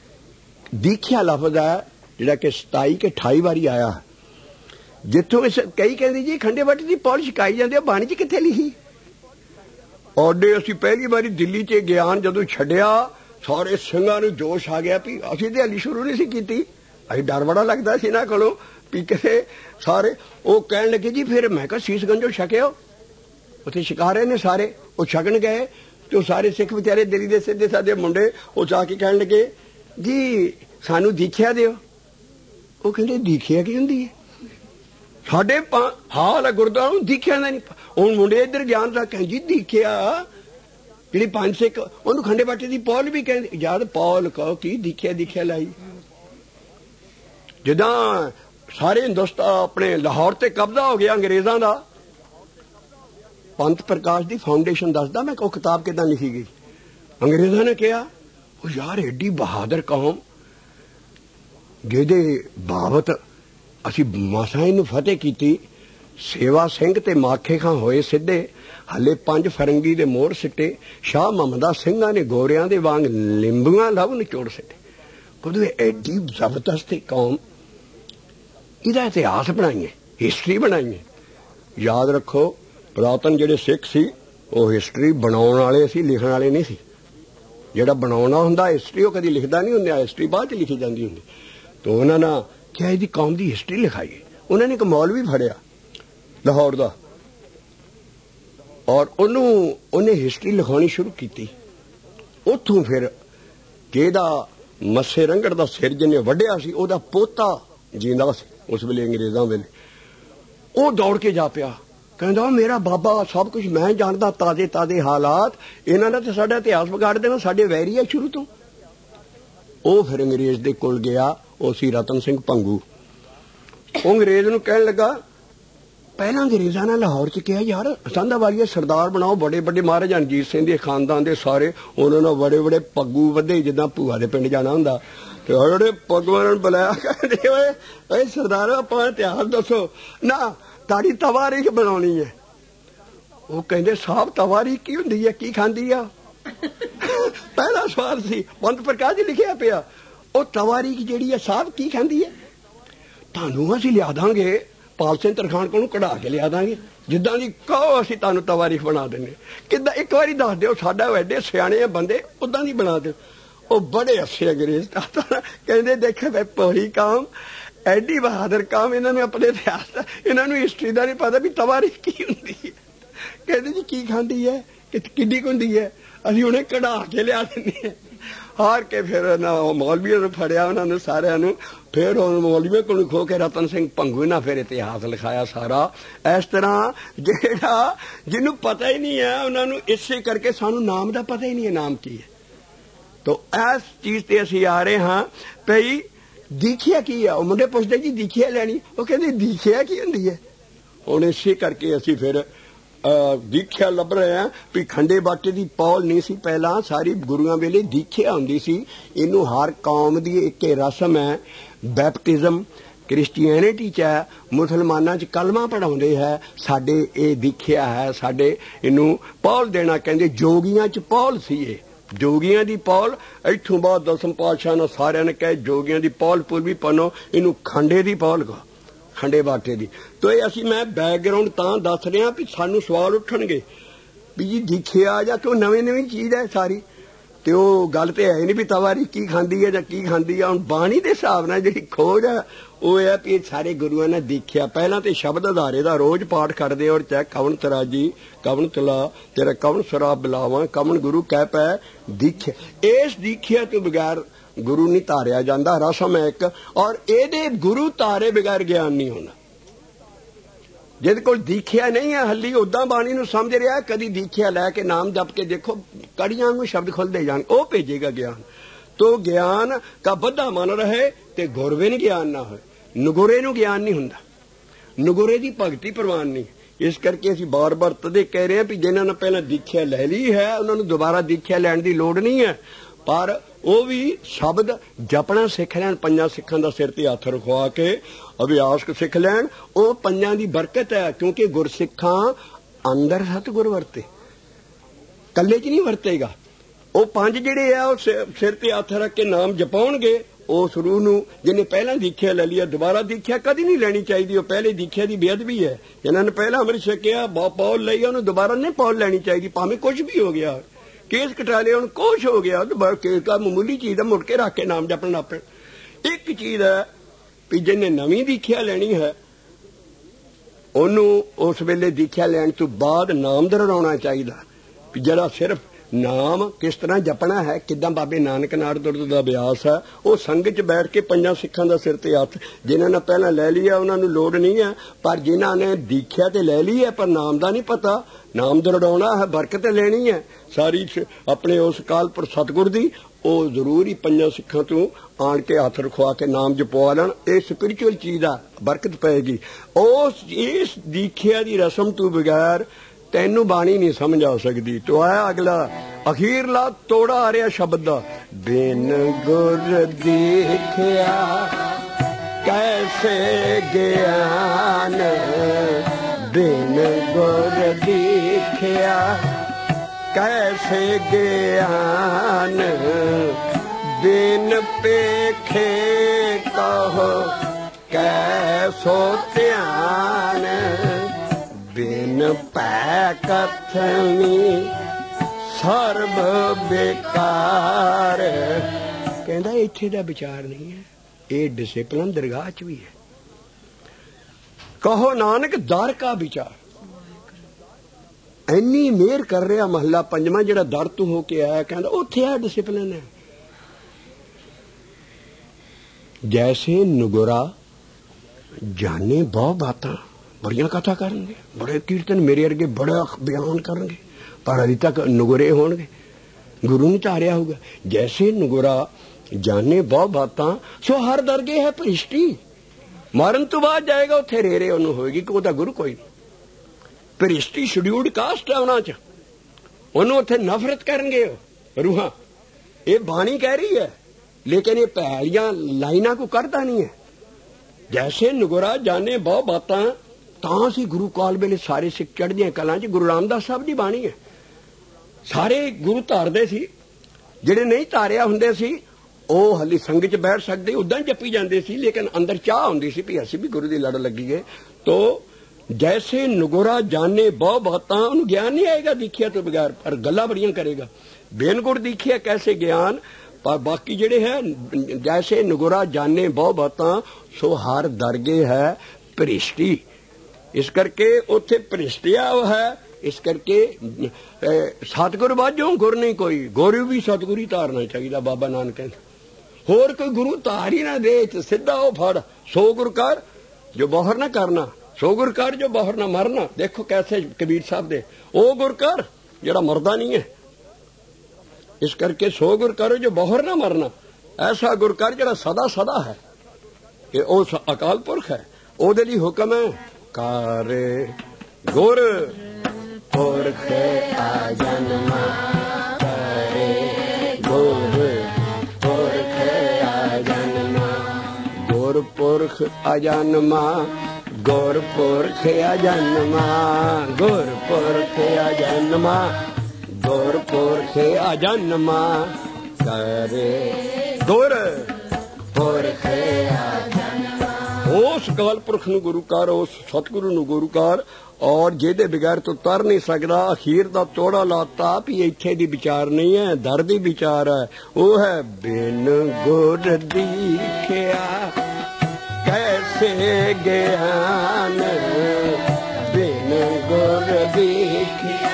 ਦੀਖਿਆ ਲਫ਼ਜ਼ ਹੈ ਜਿਹੜਾ ਕਿ ਸਤਾਈ ਕੇ ਅਠਾਈ ਵਾਰੀ ਆਇਆ। ਜਿੱਥੋਂ ਕਈ ਕਹਿੰਦੇ ਜੀ ਖੰਡੇ ਬਾਟੇ ਦੀ ਪੌਲ ਛਕਾਈ ਜਾਂਦੇ ਆ, ਬਾਣੀ ਚ ਕਿੱਥੇ ਲਿਖੀ। ਔਡੇ ਅਸੀਂ ਪਹਿਲੀ ਵਾਰੀ ਦਿੱਲੀ ਚ ਗਿਆਨ ਜਦੋਂ ਛੱਡਿਆ, ਸਾਰੇ ਸਿੰਘਾਂ ਨੂੰ ਜੋਸ਼ ਆ ਗਿਆ ਵੀ ਅਸੀਂ ਤੇ ਹਾਲੀ ਸ਼ੁਰੂ ਨਹੀਂ ਸੀ ਕੀਤੀ। ਅਸੀਂ ਡਰ ਬੜਾ ਲੱਗਦਾ ਸੀ ਇਹਨਾਂ ਕੋਲੋਂ ਵੀ ਕਿਸੇ ਸਾਰੇ। ਉਹ ਕਹਿਣ ਲੱਗੇ ਜੀ ਫਿਰ ਮੈਂ ਕਿਹਾ ਸੀਸਗੰਜੋਂ ਛਕਿਓ, ਉੱਥੇ ਛਕਾ ਰਹੇ ਨੇ ਸਾਰੇ। ਉਹ ਛਕਣ ਗਏ ਤੇ ਉਹ ਸਾਰੇ ਸਿੱਖ ਵਿਚਾਰੇ ਦਿੱਲੀ ਦੇ ਸਿੱਧੇ ਸਾਦੇ ਮੁੰਡੇ ਉਹ ਜਾ ਕੇ ਕਹਿਣ ਲੱਗੇ ਜੀ ਸਾਨੂੰ ਦੀਖਿਆ ਦਿਓ। ਉਹ ਕਹਿੰਦੇ ਦੀਖਿਆ ਕੀ ਹੁੰਦੀ ਹੈ, ਸਾਡੇ ਹਾਲ ਹੈ ਗੁਰਦੁਆਰਾ ਨੂੰ ਦੀਖਿਆ ਦਾ ਨਹੀਂ। ਹੁਣ ਮੁੰਡੇ ਇੱਧਰ ਗਿਆਨ ਦਾ ਕਹਿੰ ਜੀ ਦੀਖਿਆ ਜਿਹੜੀ ਪੰਜ ਸਿੱਖ ਉਹਨੂੰ ਖੰਡੇ ਬਾਟੇ ਦੀ ਪੌਲ ਵੀ ਕਹਿੰਦੇ। ਯਾਦ ਪੌਲ ਕਹੋ ਕੀ ਦੀਖਿਆ ਦੀਖਿਆ ਲਾਈ। ਜਿੱਦਾਂ ਸਾਰੇ ਹਿੰਦੁਸਤਾਨ ਆਪਣੇ ਲਾਹੌਰ ਤੇ ਕਬਜ਼ਾ ਹੋ ਗਿਆ ਅੰਗਰੇਜ਼ਾਂ ਦਾ, ਪੰਥ ਪ੍ਰਕਾਸ਼ ਦੀ ਫਾਊਂਡੇਸ਼ਨ ਦੱਸਦਾ ਮੈਂ ਉਹ ਕਿਤਾਬ ਕਿੱਦਾਂ ਲਿਖੀ ਗਈ। ਅੰਗਰੇਜ਼ਾਂ ਨੇ ਕਿਹਾ ਉਹ ਯਾਰ ਐਡੀ ਬਹਾਦਰ ਕੌਮ ਜਿਹਦੇ ਬਾਬਤ ਅਸੀਂ ਮਸਾਂ ਇਹਨੂੰ ਫਤਿਹ ਕੀਤੀ। ਸੇਵਾ ਸਿੰਘ ਤੇ ਮਾਖੇ ਖਾਂ ਹੋਏ ਸਿੱਧੇ, ਹਲੇ ਪੰਜ ਫਰੰਗੀ ਦੇ ਮੋਹਰ ਸਿੱਟੇ। ਸ਼ਾਹ ਮੁਹੰਮਦਾ ਸਿੰਘਾਂ ਨੇ ਗੋਰਿਆਂ ਦੇ ਵਾਂਗ ਲਿੰਬੂਆਂ ਲਵ ਨਿਚੋੜ ਸਿੱਟੇ। ਕਦੋਂ ਐਡੀ ਜ਼ਬਰਦਸਤ ਕੌਮ, ਇਹਦਾ ਇਤਿਹਾਸ ਬਣਾਈਏ, ਹਿਸਟਰੀ ਬਣਾਈਏ। ਯਾਦ ਰੱਖੋ ਪੁਰਾਤਨ ਜਿਹੜੇ ਸਿੱਖ ਸੀ ਉਹ ਹਿਸਟਰੀ ਬਣਾਉਣ ਵਾਲੇ ਸੀ, ਲਿਖਣ ਵਾਲੇ ਨਹੀਂ ਸੀ। ਜਿਹੜਾ ਬਣਾਉਣਾ ਹੁੰਦਾ ਹਿਸਟਰੀ ਉਹ ਕਦੀ ਲਿਖਦਾ ਨਹੀਂ ਹੁੰਦਾ, ਹਿਸਟਰੀ ਬਾਅਦ ਚ ਲਿਖੀ ਜਾਂਦੀ ਹੁੰਦੀ। ਤਾਂ ਉਹਨਾਂ ਨੇ ਕਿਹਾ ਇਹਦੀ ਕੌਮ ਦੀ ਹਿਸਟਰੀ ਲਿਖਾਈਏ। ਉਹਨਾਂ ਨੇ ਇੱਕ ਮੌਲਵੀ ਫੜਿਆ ਲਾਹੌਰ ਦਾ ਔਰ ਉਹਨੂੰ ਉਹਨੇ ਹਿਸਟਰੀ ਲਿਖਾਉਣੀ ਸ਼ੁਰੂ ਕੀਤੀ। ਉੱਥੋਂ ਫਿਰ ਜਿਹਦਾ ਮੱਸੇ ਰੰਗੜ ਦਾ ਸਿਰ ਜਿਹਨੇ ਵੱਢਿਆ ਸੀ ਉਹਦਾ ਪੋਤਾ ਜੀਂਦਾ ਸੀ ਉਸ ਵੇਲੇ ਅੰਗਰੇਜ਼ਾਂ ਵੇਲੇ। ਉਹ ਦੌੜ ਕੇ ਜਾ ਪਿਆ, ਕਹਿੰਦਾ ਮੇਰਾ ਬਾਬਾ ਸਭ ਕੁਝ ਮੈਂ ਜਾਣਦਾ, ਤਾਜ਼ੇ ਤਾਜ਼ੇ ਹਾਲਾਤ, ਇਹਨਾਂ ਨੇ ਤਾਂ ਸਾਡਾ ਇਤਿਹਾਸ ਵਿਗਾੜ ਦੇਣਾ, ਸਾਡੇ ਵੈਰੀ ਆ ਸ਼ੁਰੂ ਤੋਂ। ਉਹ ਫਿਰ ਅੰਗਰੇਜ਼ ਦੇ ਕੋਲ ਗਿਆ, ਉਹ ਸੀ ਰਤਨ ਸਿੰਘ ਭੰਗੂ। ਉਹ ਅੰਗਰੇਜ਼ ਨੂੰ ਕਹਿਣ ਲੱਗਾ ਪਹਿਲਾਂ ਅੰਗਰੇਜ਼ਾਂ ਨੇ ਲਾਹੌਰ 'ਚ ਕਿਹਾ ਯਾਰ ਸੰਧਾ ਵਾਲੀਏ ਸਰਦਾਰ ਬਣਾਓ, ਬੜੇ ਵੱਡੇ ਮਹਾਰਾਜਾ ਰਣਜੀਤ ਸਿੰਘ ਦੇ ਖਾਨਦਾਨ ਦੇ ਸਾਰੇ, ਉਹਨਾਂ ਨਾਲ ਬੜੇ ਬੜੇ ਪੱਗੂ ਵਧੇ ਜਿੱਦਾਂ ਭੂਆ ਦੇ ਪਿੰਡ ਜਾਣਾ ਹੁੰਦਾ, ਤੇ ਜਿਹੜੇ ਪੱਗੂਆਂ ਨੂੰ ਬੁਲਾਇਆ ਕਹਿੰਦੇ ਓਏ ਓਏ ਸਰਦਾਰ ਆਪਾਂ ਇਤਿਹਾਸ ਦੱਸੋ ਨਾ, ਤੁਹਾਡੀ ਤਵਾਰੀਖ ਬਣਾਉਣੀ ਹੈ। ਉਹ ਕਹਿੰਦੇ ਸਾਹਿਬ ਤਵਾਰੀਖ ਕੀ ਹੁੰਦੀ ਹੈ, ਕੀ ਖਾਂਦੀ ਆ? ਪਹਿਲਾ ਸਵਾਲ ਸੀ, ਬੰਦ ਪ੍ਰਕਾਸ਼ ਜੀ ਲਿਖਿਆ ਪਿਆ, ਉਹ ਤਵਾਰੀਖ ਜਿਹੜੀ ਹੈ ਸਾਹਿਬ ਕੀ ਖਾਂਦੀ ਹੈ? ਤੁਹਾਨੂੰ ਅਸੀਂ ਲਿਆ ਦਾਂਗੇ, ਪਾਲ ਸਿੰਘ ਤਰਖਾਣ ਕੋਲੋਂ ਕਢਾ ਕੇ ਲਿਆ ਦਾਂਗੇ, ਜਿੱਦਾਂ ਦੀ ਕਹੋ ਅਸੀਂ ਤੁਹਾਨੂੰ ਤਵਾਰੀਖ ਬਣਾ ਦਿੰਦੇ। ਕਿੱਦਾਂ ਇੱਕ ਵਾਰੀ ਦੱਸ ਦਿਓ, ਸਾਡਾ ਐਡੇ ਸਿਆਣੇ ਆ ਬੰਦੇ, ਉਦਾਂ ਦੀ ਬਣਾ ਦਿਓ। ਉਹ ਬੜੇ ਅੱਛੇ ਅੰਗਰੇਜ਼ ਕਹਿੰਦੇ ਦੇਖੇ ਵੇ ਪੌੜੀ ਕਾਮ ਐਡੀ ਬਹਾਦਰ ਕਾਮ, ਇਹਨਾਂ ਨੂੰ ਆਪਣੇ ਇਤਿਹਾਸ ਦਾ, ਇਹਨਾਂ ਨੂੰ ਹਿਸਟਰੀ ਦਾ ਨਹੀਂ ਪਤਾ ਵੀ ਤਵਾਰੀਖ ਕੀ ਹੁੰਦੀ ਹੈ। ਕਹਿੰਦੇ ਜੀ ਕੀ ਖਾਂਦੀ ਹੈ, ਕਿੱਡੀ ਕੁ ਹੁੰਦੀ ਹੈ, ਅਸੀਂ ਉਹਨੇ ਕਢਾ ਕੇ ਲਿਆ ਦਿੰਦੇ ਹਾਂ। ਹਾਰ ਕੇ ਫਿਰ ਨਾ ਮੌਲਵੀਆਂ ਨੂੰ ਫੜਿਆ, ਉਹਨਾਂ ਨੂੰ ਸਾਰਿਆਂ ਨੂੰ, ਫਿਰ ਉਹ ਮੌਲਵੀਆਂ ਕੋਲ ਖੋ ਕੇ ਰਤਨ ਸਿੰਘ ਭੰਗੂ ਨਾਲ ਫਿਰ ਇਤਿਹਾਸ ਲਿਖਾਇਆ ਸਾਰਾ। ਇਸ ਤਰ੍ਹਾਂ ਜਿਹੜਾ ਜਿਹਨੂੰ ਪਤਾ ਹੀ ਨਹੀਂ ਹੈ ਉਹਨਾਂ ਨੂੰ, ਇਸੇ ਕਰਕੇ ਸਾਨੂੰ ਨਾਮ ਦਾ ਪਤਾ ਹੀ ਨਹੀਂ ਹੈ ਨਾਮ ਕੀ ਹੈ। ਤਾਂ ਇਸ ਚੀਜ਼ ਤੇ ਅਸੀਂ ਆ ਰਹੇ ਹਾਂ ਭਈ ਦੀਖਿਆ ਕੀ ਆ। ਉਹ ਮੁੰਡੇ ਪੁੱਛਦੇ ਜੀ ਦੀਖਿਆ ਲੈਣੀ, ਉਹ ਕਹਿੰਦੇ ਦੀਖਿਆ ਕੀ ਹੁੰਦੀ ਹੈ। ਹੁਣ ਇਸੇ ਕਰਕੇ ਅਸੀਂ ਫਿਰ ਦੀਖਿਆ ਲੱਭ ਰਹੇ ਹਾਂ ਵੀ ਖੰਡੇ ਬਾਟੇ ਦੀ ਪੌਲ ਨਹੀਂ ਸੀ ਪਹਿਲਾਂ, ਸਾਰੀ ਗੁਰੂਆਂ ਵੇਲੇ ਦੀਖਿਆ ਹੁੰਦੀ ਸੀ। ਇਹਨੂੰ ਹਰ ਕੌਮ ਦੀ ਇੱਕ ਰਸਮ ਹੈ। ਬੈਪਟਿਜ਼ਮ ਕ੍ਰਿਸਚੀਅਨਿਟੀ 'ਚ ਹੈ, ਮੁਸਲਮਾਨਾਂ 'ਚ ਕਲਮਾ ਪੜ੍ਹਾਉਂਦੇ ਹੈ, ਸਾਡੇ ਇਹ ਦੀਖਿਆ ਹੈ, ਸਾਡੇ ਇਹਨੂੰ ਪੌਲ ਦੇਣਾ ਕਹਿੰਦੇ। ਜੋਗੀਆਂ 'ਚ ਪੌਲ ਸੀ, ਇਹ ਜੋਗੀਆਂ ਦੀ ਪੌਲ। ਇੱਥੋਂ ਬਾਅਦ ਦਸਮ ਪਾਤਸ਼ਾਹ ਨੇ ਸਾਰਿਆਂ ਨੇ ਕਹੇ ਜੋਗੀਆਂ ਦੀ ਪੌਲ ਪੂਰਬੀ ਪੰਨੋ, ਇਹਨੂੰ ਖੰਡੇ ਦੀ ਪੌਲ ਕਹੋ, ਖੰਡੇ ਬਾਟੇ ਦੀ। ਤੋ ਇਹ ਅਸੀਂ ਮੈਂ ਬੈਕਗਰਾਉਂਡ ਤਾਂ ਦੱਸ ਰਿਹਾ ਵੀ ਸਾਨੂੰ ਸਵਾਲ ਉੱਠਣਗੇ ਵੀ ਜੀ ਦੀਖਿਆ ਜਾਂ ਤੂੰ ਨਵੀਂ ਨਵੀਂ ਚੀਜ਼ ਹੈ ਸਾਰੀ, ਤੇ ਉਹ ਗੱਲ ਤੇ ਹੈ ਨਹੀਂ ਵੀ ਤਵਾਰੀ ਕੀ ਖਾਂਦੀ ਹੈ ਜਾਂ ਕੀ ਖਾਂਦੀ ਆ। ਹੁਣ ਬਾਣੀ ਦੇ ਹਿਸਾਬ ਨਾਲ ਜਿਹੜੀ ਖੋਜ ਹੈ ਉਹ ਹੈ ਵੀ ਸਾਰੇ ਗੁਰੂਆਂ ਨੇ ਦੇਖਿਆ। ਪਹਿਲਾਂ ਤੇ ਸ਼ਬਦ ਅਧਾਰੇ ਦਾ ਰੋਜ਼ ਪਾਠ ਕਰਦੇ, ਔਰ ਚਾਹੇ ਕਵਣ ਤਰਾਜੀ ਕਵਣ ਤਲਾ ਤੇਰਾ ਕਵਣ ਸ਼ਰਾਬ ਬਿਲਾਵਾਂ ਕਵਣ ਗੁਰੂ ਕਹਿ ਪੈ ਦੀਖਿਆ। ਇਸ ਦੀਖਿਆ ਤੋਂ ਬਗੈਰ ਗੁਰੂ ਨਹੀਂ ਧਾਰਿਆ ਜਾਂਦਾ, ਰਸਮ ਹੈ ਇੱਕ। ਔਰ ਇਹਦੇ ਗੁਰੂ ਧਾਰੇ ਬਗੈਰ ਗਿਆਨ ਨਹੀਂ ਹੋਣਾ। ਜਿਹਦੇ ਕੋਲ ਦੀਖਿਆ ਨਹੀਂ ਹੈ ਹੱਲੀ ਉਦਾਂ ਬਾਣੀ ਨੂੰ ਸਮਝ ਰਿਹਾ, ਕਦੀ ਦੀਖਿਆ ਲੈ ਕੇ ਨਾਮ ਜਪ ਕੇ ਦੇਖੋ ਕੜੀਆਂ ਨੂੰ ਸ਼ਬਦ ਖੁੱਲਦੇ ਜਾਣ, ਉਹ ਭੇਜੇਗਾ ਗਿਆਨ। ਤੋ ਗਿਆਨ ਦਾ ਬੱਧਾ ਮਨ ਰਹੇ ਤੇ ਗੁਰਵੇ ਨੂੰ ਗਿਆਨ ਨਾ ਹੋਏ, ਨਗੁਰੇ ਨੂੰ ਗਿਆਨ ਨਹੀਂ ਹੁੰਦਾ, ਨਗੁਰੇ ਦੀ ਭਗਤੀ ਪ੍ਰਵਾਨ ਨਹੀਂ। ਇਸ ਕਰਕੇ ਅਸੀਂ ਬਾਰ ਬਾਰ ਤਦੇ ਕਹਿ ਰਹੇ ਹਾਂ ਵੀ ਜਿਨ੍ਹਾਂ ਨੇ ਪਹਿਲਾਂ ਦੀਖਿਆ ਲੈ ਲਈ ਹੈ ਉਹਨਾਂ ਨੂੰ ਦੁਬਾਰਾ ਦੀਖਿਆ ਲੈਣ ਦੀ ਲੋੜ ਨਹੀਂ ਹੈ, ਪਰ ਉਹ ਵੀ ਸ਼ਬਦ ਜਪਣਾ ਸਿੱਖ ਲੈਣ, ਪੰਜਾਂ ਸਿੱਖਾਂ ਦਾ ਸਿਰ ਤੇ ਹੱਥ ਰਖਵਾ ਕੇ ਅਭਿਆਸ ਸਿੱਖ ਲੈਣ। ਉਹ ਪੰਜਾਂ ਦੀ ਬਰਕਤ ਹੈ, ਕਿਉਂਕਿ ਗੁਰਸਿੱਖਾਂ ਅੰਦਰ ਸਤਿਗੁਰ ਵਰਤੇ, ਕੱਲੇ 'ਚ ਨਹੀਂ ਵਰਤੇਗਾ। ਉਹ ਪੰਜ ਜਿਹੜੇ ਆ ਉਹ ਸਿਰ ਤੇ ਹੱਥ ਰੱਖ ਕੇ ਨਾਮ ਜਪਾਉਣਗੇ। ਉਸ ਰੂਹ ਨੂੰ ਜਿਹਨੇ ਪਹਿਲਾਂ ਦੀਖਿਆ ਲੈ ਲਿਆ ਦੁਬਾਰਾ ਦੀਖਿਆ ਕਦੀ ਨਹੀਂ ਲੈਣੀ ਚਾਹੀਦੀ। ਉਹ ਪਹਿਲੇ ਦੀਖਿਆ ਦੀ ਬੇਅਦਬੀ ਹੈ। ਜਿਹਨਾਂ ਨੇ ਪਹਿਲਾਂ ਅੰਮ੍ਰਿਤ ਛਕਿਆ ਪੌਲ ਲਈ, ਉਹਨੂੰ ਦੁਬਾਰਾ ਨਹੀਂ ਪੌਲ ਲੈਣੀ ਚਾਹੀਦੀ, ਭਾਵੇਂ ਕੁਝ ਵੀ ਹੋ ਗਿਆ, ਕੇਸ ਕਟਾ ਲਿਆ, ਹੁਣ ਕੁਛ ਹੋ ਗਿਆ, ਕੇਸ ਦਾ ਮਾਮੂਲੀ ਚੀਜ਼ ਦਾ, ਮੁੜ ਕੇ ਰੱਖ ਕੇ ਨਾਮ ਜਪਣ ਲੱਗ ਪਏ। ਇੱਕ ਚੀਜ਼ ਹੈ ਵੀ ਜਿਹਨੇ ਨਵੀਂ ਦੀਖਿਆ ਲੈਣੀ ਹੈ ਉਹਨੂੰ ਉਸ ਵੇਲੇ ਦੀਖਿਆ ਲੈਣ ਤੋਂ ਬਾਅਦ ਨਾਮ ਦੁਹਰਾਉਣਾ ਚਾਹੀਦਾ ਵੀ ਜਿਹੜਾ ਸਿਰਫ ਨਾਮ ਕਿਸ ਤਰ੍ਹਾਂ ਜਪਣਾ ਹੈ, ਕਿੱਦਾਂ ਬਾਬੇ ਨਾਨਕ ਨਾੜ ਦੁਰਦ ਦਾ ਅਭਿਆਸ ਹੈ, ਉਹ ਸੰਗਤ 'ਚ ਬੈਠ ਕੇ ਪੰਜਾਂ ਸਿੱਖਾਂ ਦਾ ਸਿਰ ਤੇ ਹੱਥ। ਜਿਨ੍ਹਾਂ ਨੇ ਪਹਿਲਾਂ ਲੈ ਲਿਆ ਉਹਨਾਂ ਨੂੰ ਲੋੜ ਨਹੀਂ ਹੈ, ਪਰ ਜਿਨ੍ਹਾਂ ਨੇ ਦੀਖਿਆ ਤੇ ਲੈ ਲਈ ਹੈ ਪਰ ਨਾਮ ਦਾ ਨਹੀਂ ਪਤਾ, ਨਾਮ ਦੁਹਰਾਉਣਾ ਹੈ, ਬਰਕਤ ਲੈਣੀ ਹੈ ਸਾਰੀ ਆਪਣੇ ਉਸ ਕਾਲਪੁਰ ਸਤਿਗੁਰ ਦੀ, ਉਹ ਜ਼ਰੂਰ ਹੀ ਪੰਜਾਂ ਸਿੱਖਾਂ ਤੋਂ ਆਣ ਕੇ ਹੱਥ ਰਖਵਾ ਕੇ ਨਾਮ ਜਪਵਾ ਲੈਣ। ਇਹ ਸਪਿਰਿਚੁਅਲ ਚੀਜ਼ ਆ, ਬਰਕਤ ਪਏਗੀ। ਉਸ ਇਸ ਦੀਖਿਆ ਦੀ ਰਸਮ ਤੋਂ ਬਗੈਰ ਤੈਨੂੰ ਬਾਣੀ ਨਹੀਂ ਸਮਝ ਆ ਸਕਦੀ। ਤੋ ਆਇਆ ਅਗਲਾ ਅਖੀਰਲਾ ਤੋੜਾ ਆ ਰਿਹਾ ਸ਼ਬਦ ਦਾ, ਬਿਨ ਗੁਰ ਦੇਖਿਆ ਕੈਸੇ ਗਿਆਨ, ਬਿਨ ਗੁਰ ਦੇਖਿਆ ਕੈਸੇ ਗਿਆਨ, ਬਿਨ ਪੇਖੇ ਕਹੋ ਕੈਸੋ ਧਿਆਨ, ਬਿਨ ਭੈ ਕਥਨੀ ਸਰਬ ਬੇਕਾਰ। ਕਹਿੰਦਾ ਇੱਥੇ ਦਾ ਵਿਚਾਰ ਨਹੀਂ ਹੈ, ਇਹ ਡਿਸਿਪਲਿਨ ਦਰਗਾਹ 'ਚ ਵੀ ਹੈ। ਕਹੋ ਨਾਨਕ ਦਰ ਕਾ ਵਿਚਾਰ। ਇੰਨੀ ਮਿਹਰ ਕਰ ਰਿਹਾ ਮਹੱਲਾ ਪੰਜਵਾਂ ਜਿਹੜਾ ਦਰ ਤੋਂ ਹੋ ਕੇ ਆਇਆ, ਕਹਿੰਦਾ ਉੱਥੇ ਆ ਡਿਸਿਪਲਿਨ ਹੈ। ਜੈਸੇ ਨਗੁਰਾ ਜਾਣੇ ਬਹੁ ਬਾਤਾਂ, ਬੜੀਆਂ ਕਥਾ ਕਰਨਗੇ, ਬੜੇ ਕੀਰਤਨ ਮੇਰੇ ਵਰਗੇ ਬੜਾ ਬਿਆਨ ਕਰਨਗੇ, ਪਰ ਅਜੇ ਤੱਕ ਨਗੁਰੇ ਹੋਣਗੇ, ਗੁਰੂ ਨੂੰ ਧਾਰਿਆ ਹੋਊਗਾ। ਜੈਸੇ ਨਗੁਰਾ ਜਾਣੇ ਬਹੁ ਬਾਤਾਂ, ਸੋ ਹਰ ਦਰਗੇ ਹੈ ਭ੍ਰਿਸ਼ਟੀ। ਮਰਨ ਤੋਂ ਬਾਅਦ ਜਾਏਗਾ ਉੱਥੇ ਰੇਰੇ ਉਹਨੂੰ ਹੋਏਗੀ ਕਿ ਉਹਦਾ ਗੁਰੂ ਕੋਈ ਨਹੀਂ। ਭ੍ਰਿਸ਼ਟੀ ਸ਼ਡਿਊਲਡ ਕਾਸਟ ਹੈ ਉਹਨਾਂ 'ਚ, ਉਹਨੂੰ ਉੱਥੇ ਨਫ਼ਰਤ ਕਰਨਗੇ ਰੂਹਾਂ। ਇਹ ਬਾਣੀ ਕਹਿ ਰਹੀ ਹੈ, ਲੇਕਿਨ ਇਹ ਭੈਲੀਆਂ ਲਾਈਨਾਂ ਕੋ ਕਰਦਾ ਨਹੀਂ ਹੈ। ਜੈਸੇ ਨਗੁਰਾ ਜਾਣੇ ਬਹੁ ਬਾਤਾਂ, ਤਾਂ ਅਸੀਂ ਗੁਰੂ ਕਾਲ ਵੇਲੇ ਸਾਰੇ ਸਿੱਖ ਚੜ੍ਹਦੀਆਂ ਕਲਾਂ 'ਚ ਗੁਰੂ ਰਾਮਦਾਸ ਸਾਹਿਬ ਦੀ ਬਾਣੀ ਹੈ। ਸਾਰੇ ਗੁਰੂ ਧਾਰਦੇ ਸੀ, ਜਿਹੜੇ ਨਹੀਂ ਧਾਰਿਆ ਹੁੰਦੇ ਸੀ ਉਹ ਹਾਲੀ ਸੰਗ 'ਚ ਬੈਠ ਸਕਦੇ, ਉਦਾਂ ਜੱਪੀ ਜਾਂਦੇ ਸੀ, ਲੇਕਿਨ ਅੰਦਰ ਚਾਹ ਹੁੰਦੀ ਸੀ ਵੀ ਅਸੀਂ ਵੀ ਗੁਰੂ ਦੀ ਲੜ ਲੱਗੀਏ। ਤੋ ਜੈਸੇ ਨਗੁਰਾ ਜਾਣੇ ਬਹੁ ਬਾਤਾਂ, ਉਹਨੂੰ ਗਿਆਨ ਨਹੀਂ ਆਏਗਾ ਦੀਖਿਆ ਤੋਂ ਬਗੈਰ, ਪਰ ਗੱਲਾਂ ਬੜੀਆਂ ਕਰੇਗਾ। ਬੇਨ ਗੁਰ ਦੀਖਿਆ ਕੈਸੇ ਗਿਆਨ, ਪਰ ਬਾਕੀ ਜਿਹੜੇ ਹੈ ਜੈਸੇ ਨਗੁਰਾ ਜਾਣੇ ਬਹੁ ਬਾਤਾਂ, ਸੋ ਹਰ ਦਰਗੇ ਹੈ ਭ੍ਰਿਸ਼ਟੀ। ਇਸ ਕਰਕੇ ਉੱਥੇ ਭ੍ਰਿਸ਼ਟਿਆ ਉਹ ਹੈ। ਇਸ ਕਰਕੇ ਸਤਿਗੁਰ ਬਾਝੋਂ ਗੁਰ ਨਹੀਂ ਕੋਈ, ਗੁਰੂ ਵੀ ਸਤਿਗੁਰ ਹੀ ਧਾਰਨਾ ਚਾਹੀਦਾ। ਬਾਬਾ ਨਾਨਕ ਕਹਿੰਦਾ ਹੋਰ ਕੋਈ ਗੁਰੂ ਧਾਰ ਹੀ ਨਾ ਦੇ, ਸਿੱਧਾ ਉਹ ਫੜ। ਸੋ ਗੁਰ ਕਰ ਜੋ ਬਾਹਰ ਨਾ ਕਰਨਾ, ਸੋ ਗੁਰ ਕਰ ਜੋ ਬਾਹਰ ਨਾ ਮਰਨਾ। ਦੇਖੋ ਕੈਸੇ ਕਬੀਰ ਸਾਹਿਬ ਦੇ, ਉਹ ਗੁਰ ਕਰ ਜਿਹੜਾ ਮਰਦਾ ਨਹੀਂ ਹੈ। ਇਸ ਕਰਕੇ ਸੋ ਗੁਰ ਕਰੋ ਜੋ ਬਾਹਰ ਨਾ ਮਰਨਾ, ਐਸਾ ਗੁਰ ਕਰ ਜਿਹੜਾ ਸਦਾ ਸਦਾ ਹੈ। ਇਹ ਉਸ ਅਕਾਲ ਪੁਰਖ ਹੈ, ਉਹਦੇ ਲਈ ਹੁਕਮ ਹੈ ਕਰ ਗੁਰ ਪੁਰਖ ਆ ਜਨਮਾ, ਕਰੇ ਗੁਰ ਪੁਰਖ ਆ ਜਨਮਾ। ਗੁਰ ਪੁਰਖ ਆ ਜਨਮਾ, ਗੁਰ ਪੁਰਖ ਆ ਜਨਮਾ, ਗੁਰ ਪੁਰਖ ਆ ਜਨਮਾ, ਗੁਰ ਪੁਰਖ ਆ ਜਨਮਾ, ਕਰੇ ਗੁਰ ਪੁਰਖ ਆ ਜਨਮਾ। ਉਸ ਅਕਾਲ ਪੁਰਖ ਨੂੰ ਗੁਰੂ ਕਰ, ਉਸ ਸਤਿਗੁਰੂ ਨੂੰ ਗੁਰੂ ਕਰ, ਔਰ ਜਿਹਦੇ ਬਗੈਰ ਤੋਂ ਤਰ ਨਹੀਂ ਸਕਦਾ। ਅਖੀਰ ਦਾ ਤੋੜਾ ਲਾਤਾ ਵੀ ਇੱਥੇ ਦੀ ਵਿਚਾਰ ਨਹੀਂ ਹੈ, ਦਰ ਦੀ ਵਿਚਾਰ ਹੈ। ਉਹ ਹੈ ਬਿਨ ਗੁਰ ਦੀਖਿਆ ਕੈਸੇ ਗਿਆਨ, ਬਿਨ ਗੁਰ ਦੀਖਿਆ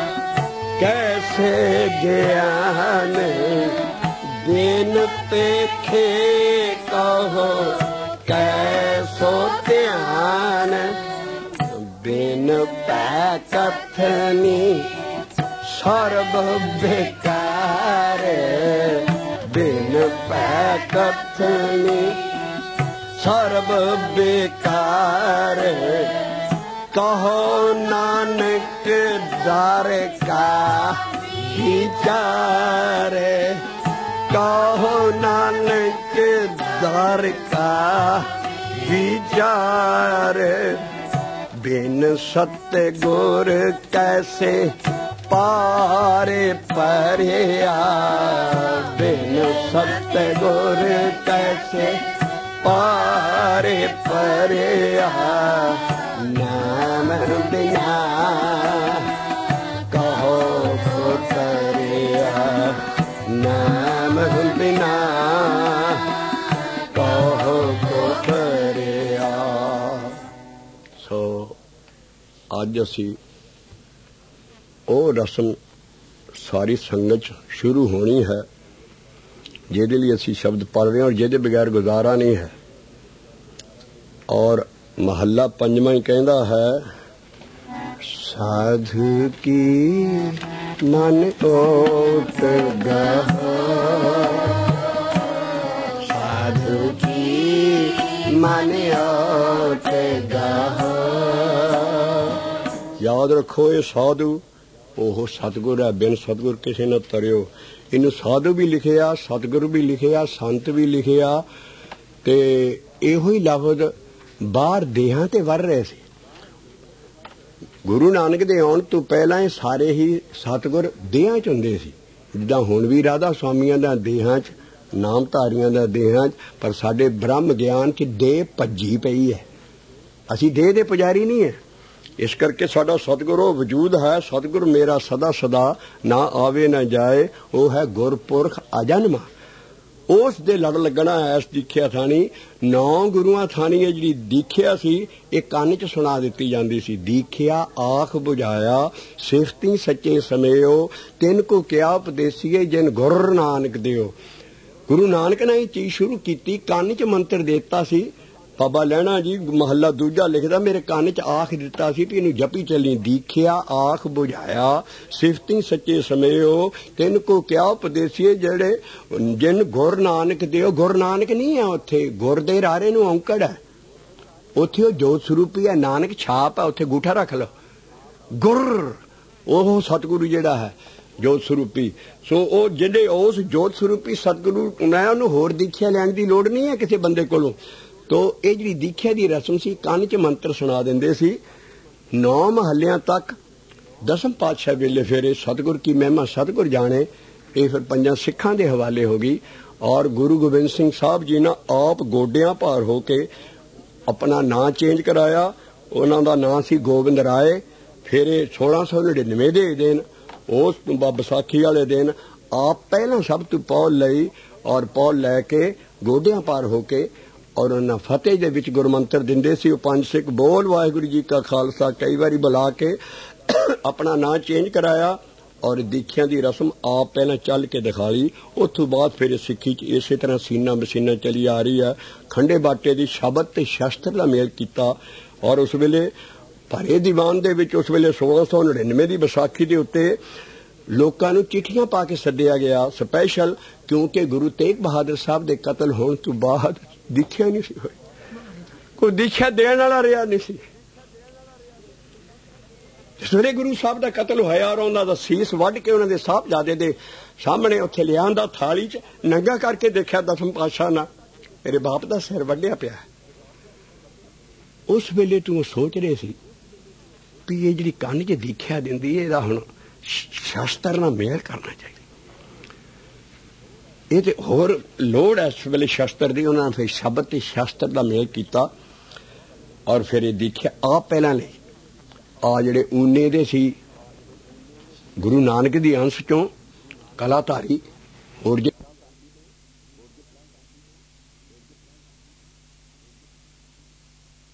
ਕੈਸੇ ਗਿਆਨ, ਬਿਨ ਪੇਖੇ ਕਹੋ ਕੈਸੋ ਧਿਆਨ, ਬਿਨ ਪੈ ਕਥਨੀ ਸਰਬ ਬੇਕਾਰ, ਬਿਨ ਪੈ ਕਥਨੀ ਸਰਬ ਬੇਕਾਰ। ਕਹੋ ਨਾਨਕ ਦਰ ਕਾ ਵਿਚਾਰ, ਕਹੋ ਨਾਨਕ ਦਰ ਕਾ ਵਿਚਾਰ। ਬਿਨ ਸਤਿਗੁਰ ਕੈਸੇ ਪਾਰੇ ਪਰਿਆ, ਬਿਨ ਸਤਿਗੁਰ ਕੈਸੇ ਪਾਰੇ ਪਰਿਆ। ਨਾਮ ਬਿਨਾ ਕਹੋ ਕੋ ਤਰਿਆ, ਨਾਮ ਬਿਨਾ ਕਹੋ ਕੋ ਤਰਿਆ। ਸੋ ਅੱਜ ਅਸੀਂ ਉਹ ਰਸਮ ਸਾਰੀ ਸੰਗਤ ਸ਼ੁਰੂ ਹੋਣੀ ਹੈ ਜਿਹਦੇ ਲਈ ਅਸੀਂ ਸ਼ਬਦ ਪੜ੍ਹ ਰਹੇ ਹਾਂ, ਔਰ ਜਿਹਦੇ ਬਗੈਰ ਗੁਜ਼ਾਰਾ ਨਹੀਂ ਹੈ। ਔਰ ਮਹੱਲਾ ਪੰਜਵਾਂ ਹੀ ਕਹਿੰਦਾ ਹੈ, ਸਾਧੂ ਕੀ ਮਨ ਓਟ ਗਾਹੋ, ਸਾਧੂ ਕੀ ਮਨ ਓਟ ਗਾਹੋ। ਯਾਦ ਰੱਖੋ ਇਹ ਸਾਧੂ ਉਹ ਸਤਿਗੁਰ ਹੈ, ਬਿਨ ਸਤਿਗੁਰ ਕਿਸੇ ਨਾ ਤਰਿਓ। ਇਹਨੂੰ ਸਾਧੂ ਵੀ ਲਿਖਿਆ, ਸਤਿਗੁਰੂ ਵੀ ਲਿਖਿਆ, ਸੰਤ ਵੀ ਲਿਖਿਆ, ਤੇ ਇਹੋ ਹੀ ਲਫ਼ਜ਼ ਬਾਹਰ ਦੇਹਾਂ ਤੇ ਵਰ ਰਹੇ ਸੀ। ਗੁਰੂ ਨਾਨਕ ਦੇ ਆਉਣ ਤੋਂ ਪਹਿਲਾਂ ਇਹ ਸਾਰੇ ਹੀ ਸਤਿਗੁਰ ਦੇਹਾਂ 'ਚ ਹੁੰਦੇ ਸੀ, ਜਿੱਦਾਂ ਹੁਣ ਵੀ ਰਾਧਾ ਸਵਾਮੀਆਂ ਦਾ ਦੇਹਾਂ 'ਚ, ਨਾਮਧਾਰੀਆਂ ਦਾ ਦੇਹਾਂ 'ਚ। ਪਰ ਸਾਡੇ ਬ੍ਰਹਮ ਗਿਆਨ 'ਚ ਦੇਹ ਭੱਜੀ ਪਈ ਹੈ, ਅਸੀਂ ਦੇਹ ਦੇ ਪੁਜਾਰੀ ਨਹੀਂ ਹੈ। ਇਸ ਕਰਕੇ ਸਾਡਾ ਸਤਿਗੁਰ ਉਹ ਵਜੂਦ ਹੈ, ਸਤਿਗੁਰ ਮੇਰਾ ਸਦਾ ਸਦਾ ਨਾ ਆਵੇ ਨਾ ਜਾਏ। ਉਹ ਹੈ ਗੁਰਪੁਰਖ ਅਜਨਮਾ, ਉਸ ਦੇ ਲੜ ਲੱਗਣਾ ਐਸ ਦੀਖਿਆ ਥਾਣੀ। ਨੌ ਗੁਰੂਆਂ ਥਾਣੀ ਇਹ ਜਿਹੜੀ ਦੀਖਿਆ ਸੀ ਇਹ ਕੰਨ 'ਚ ਸੁਣਾ ਦਿੱਤੀ ਜਾਂਦੀ ਸੀ। ਦੀਖਿਆ ਆਖ ਬੁਝਾਇਆ ਸਿਫਤੀ ਸੱਚੇ ਸਮਿਓ, ਤਿੰਨ ਕੋ ਕਿਆ ਉਪਦੇਸੀਏ ਜਿਨ ਗੁਰ ਨਾਨਕ ਦਿਓ। ਗੁਰੂ ਨਾਨਕ ਨੇ ਇਹ ਚੀਜ਼ ਸ਼ੁਰੂ ਕੀਤੀ, ਕੰਨ 'ਚ ਮੰਤਰ ਦਿੱਤਾ ਸੀ। ਬਾਬਾ ਲਹਿਣਾ ਜੀ ਮਹੱਲਾ ਦੂਜਾ ਲਿਖਦਾ, ਮੇਰੇ ਕੰਨ 'ਚ ਆਖ ਦਿੱਤਾ ਸੀ ਵੀ ਇਹਨੂੰ ਜਪੀ ਚੱਲੀ। ਦੀਖਿਆ ਆਖ ਬੁਝਾਇਆ ਸਿਫਤੀ ਸੱਚੇ ਸਮਿਓ, ਤਿੰਨ ਕੋ ਕਿਆ ਉਪਦੇਸੀਏ ਜਿਹੜੇ ਜਿਨ ਗੁਰ ਨਾਨਕ ਦਿਓ। ਗੁਰ ਨਾਨਕ ਨਹੀਂ ਹੈ ਉੱਥੇ, ਗੁਰ ਦੇ ਰਾਰੇ ਨੂੰ ਔਂਕੜ ਹੈ। ਉੱਥੇ ਉਹ ਜੋਤ ਸਰੂਪੀ ਹੈ, ਨਾਨਕ ਛਾਪ ਹੈ, ਉੱਥੇ ਗੂਠਾ ਰੱਖ ਲਓ। ਗੁਰ ਉਹ ਸਤਿਗੁਰੂ ਜਿਹੜਾ ਹੈ ਜੋਤ ਸਰੂਪੀ। ਸੋ ਉਹ ਜਿਹੜੇ ਉਸ ਜੋਤ ਸਰੂਪੀ ਸਤਿਗੁਰੂ ਮੈਂ ਉਹਨੂੰ ਹੋਰ ਦੀਖਿਆ ਲੈਣ ਦੀ ਲੋੜ ਨਹੀਂ ਹੈ ਕਿਸੇ ਬੰਦੇ ਕੋਲੋਂ। ਤੋ ਇਹ ਜਿਹੜੀ ਦੀਖਿਆ ਦੀ ਰਸਮ ਸੀ, ਕੰਨ 'ਚ ਮੰਤਰ ਸੁਣਾ ਦਿੰਦੇ ਸੀ ਨੌ ਮਹੱਲਿਆਂ ਤੱਕ। ਦਸਮ ਪਾਤਸ਼ਾਹ ਵੇਲੇ ਫਿਰ ਇਹ ਸਤਿਗੁਰ ਕੀ ਮਹਿਮਾ ਸਤਿਗੁਰ ਜਾਣੇ, ਇਹ ਫਿਰ ਪੰਜਾਂ ਸਿੱਖਾਂ ਦੇ ਹਵਾਲੇ ਹੋ ਗਈ। ਔਰ ਗੁਰੂ ਗੋਬਿੰਦ ਸਿੰਘ ਸਾਹਿਬ ਜੀ ਨੇ ਆਪ ਗੋਡਿਆਂ ਭਾਰ ਹੋ ਕੇ ਆਪਣਾ ਨਾਂ ਚੇਂਜ ਕਰਾਇਆ। ਉਹਨਾਂ ਦਾ ਨਾਂ ਸੀ ਗੋਬਿੰਦ ਰਾਏ। ਫਿਰ ਇਹ ਸੋਲਾਂ ਸੌ ਨੜਿਨਵੇਂ ਦੇ ਦਿਨ ਉਸ ਵਿਸਾਖੀ ਵਾਲੇ ਦਿਨ ਆਪ ਪਹਿਲਾਂ ਸਭ ਤੋਂ ਪੌਲ ਲਈ ਔਰ ਪੌਲ ਲੈ ਕੇ ਗੋਡਿਆਂ ਭਾਰ ਹੋ ਕੇ ਔਰ ਉਹਨਾਂ ਫਤਿਹ ਦੇ ਵਿੱਚ ਗੁਰਮੰਤਰ ਦਿੰਦੇ ਸੀ। ਉਹ ਪੰਜ ਸਿੱਖ ਬੋਲ ਵਾਹਿਗੁਰੂ ਜੀ ਕਾ ਖਾਲਸਾ ਕਈ ਵਾਰੀ ਬੁਲਾ ਕੇ ਆਪਣਾ ਨਾਂ ਚੇਂਜ ਕਰਾਇਆ ਔਰ ਦੀਖਿਆ ਦੀ ਰਸਮ ਆਪ ਪਹਿਲਾਂ ਚੱਲ ਕੇ ਦਿਖਾ ਲਈ। ਉਸ ਤੋਂ ਬਾਅਦ ਫਿਰ ਸਿੱਖੀ 'ਚ ਇਸੇ ਤਰ੍ਹਾਂ ਸੀਨਾ ਬਸੀਨਾ ਚਲੀ ਆ ਰਹੀ ਹੈ। ਖੰਡੇ ਬਾਟੇ ਦੀ ਸ਼ਬਦ ਤੇ ਸ਼ਸਤਰ ਦਾ ਮੇਲ ਕੀਤਾ ਔਰ ਉਸ ਵੇਲੇ ਭਰੇ ਦੀਵਾਨ ਦੇ ਵਿੱਚ ਉਸ ਵੇਲੇ ਸੋਲਾਂ ਸੌ ਨੜਿਨਵੇਂ ਦੀ ਵਿਸਾਖੀ ਦੇ ਉੱਤੇ ਲੋਕਾਂ ਨੂੰ ਚਿੱਠੀਆਂ ਪਾ ਕੇ ਸੱਦਿਆ ਗਿਆ ਸਪੈਸ਼ਲ, ਕਿਉਂਕਿ ਗੁਰੂ ਤੇਗ ਬਹਾਦਰ ਸਾਹਿਬ ਦੇ ਕਤਲ ਹੋਣ ਤੋਂ ਬਾਅਦ ਦੀਖਿਆ ਨਹੀਂ ਸੀ ਹੋਈ, ਕੋਈ ਦੀਖਿਆ ਦੇਣ ਵਾਲਾ ਰਿਹਾ ਨਹੀਂ ਸੀ। ਸਵੇਰੇ ਗੁਰੂ ਸਾਹਿਬ ਦਾ ਕਤਲ ਹੋਇਆ ਔਰ ਉਹਨਾਂ ਦਾ ਸੀਸ ਵੱਢ ਕੇ ਉਹਨਾਂ ਦੇ ਸਾਹਿਬਜ਼ਾਦੇ ਦੇ ਸਾਹਮਣੇ ਉੱਥੇ ਲਿਆਂਦਾ ਥਾਲੀ 'ਚ ਨੰਗਾ ਕਰਕੇ ਦੇਖਿਆ ਦਸਮ ਪਾਤਸ਼ਾਹ ਨਾਲ ਮੇਰੇ ਬਾਪ ਦਾ ਸਿਰ ਵੱਢਿਆ ਪਿਆ। ਉਸ ਵੇਲੇ ਤੂੰ ਸੋਚ ਰਹੇ ਸੀ ਵੀ ਇਹ ਜਿਹੜੀ ਕੰਨ 'ਚ ਦੀਖਿਆ ਦਿੰਦੀ ਇਹਦਾ ਹੁਣ ਸ਼ਾਸਤਰ ਨਾਲ ਮੇਲ ਕਰਨਾ ਚਾਹੀਦਾ। ਇਹ ਤੇ ਹੋਰ ਲੋੜ ਹੈ ਇਸ ਵੇਲੇ ਸ਼ਾਸਤਰ ਦੀ। ਉਹਨਾਂ ਨੇ ਫਿਰ ਸ਼ਬਦ ਤੇ ਸ਼ਾਸਤਰ ਦਾ ਮੇਲ ਕੀਤਾ ਔਰ ਫਿਰ ਇਹ ਦੇਖਿਆ ਆਪ ਪਹਿਲਾਂ ਲਈ ਆ ਜਿਹੜੇ ਊਨੇ ਦੇ ਸੀ ਗੁਰੂ ਨਾਨਕ ਦੀ ਅੰਸ਼ ਚੋਂ ਕਲਾਧਾਰੀ ਹੋਰ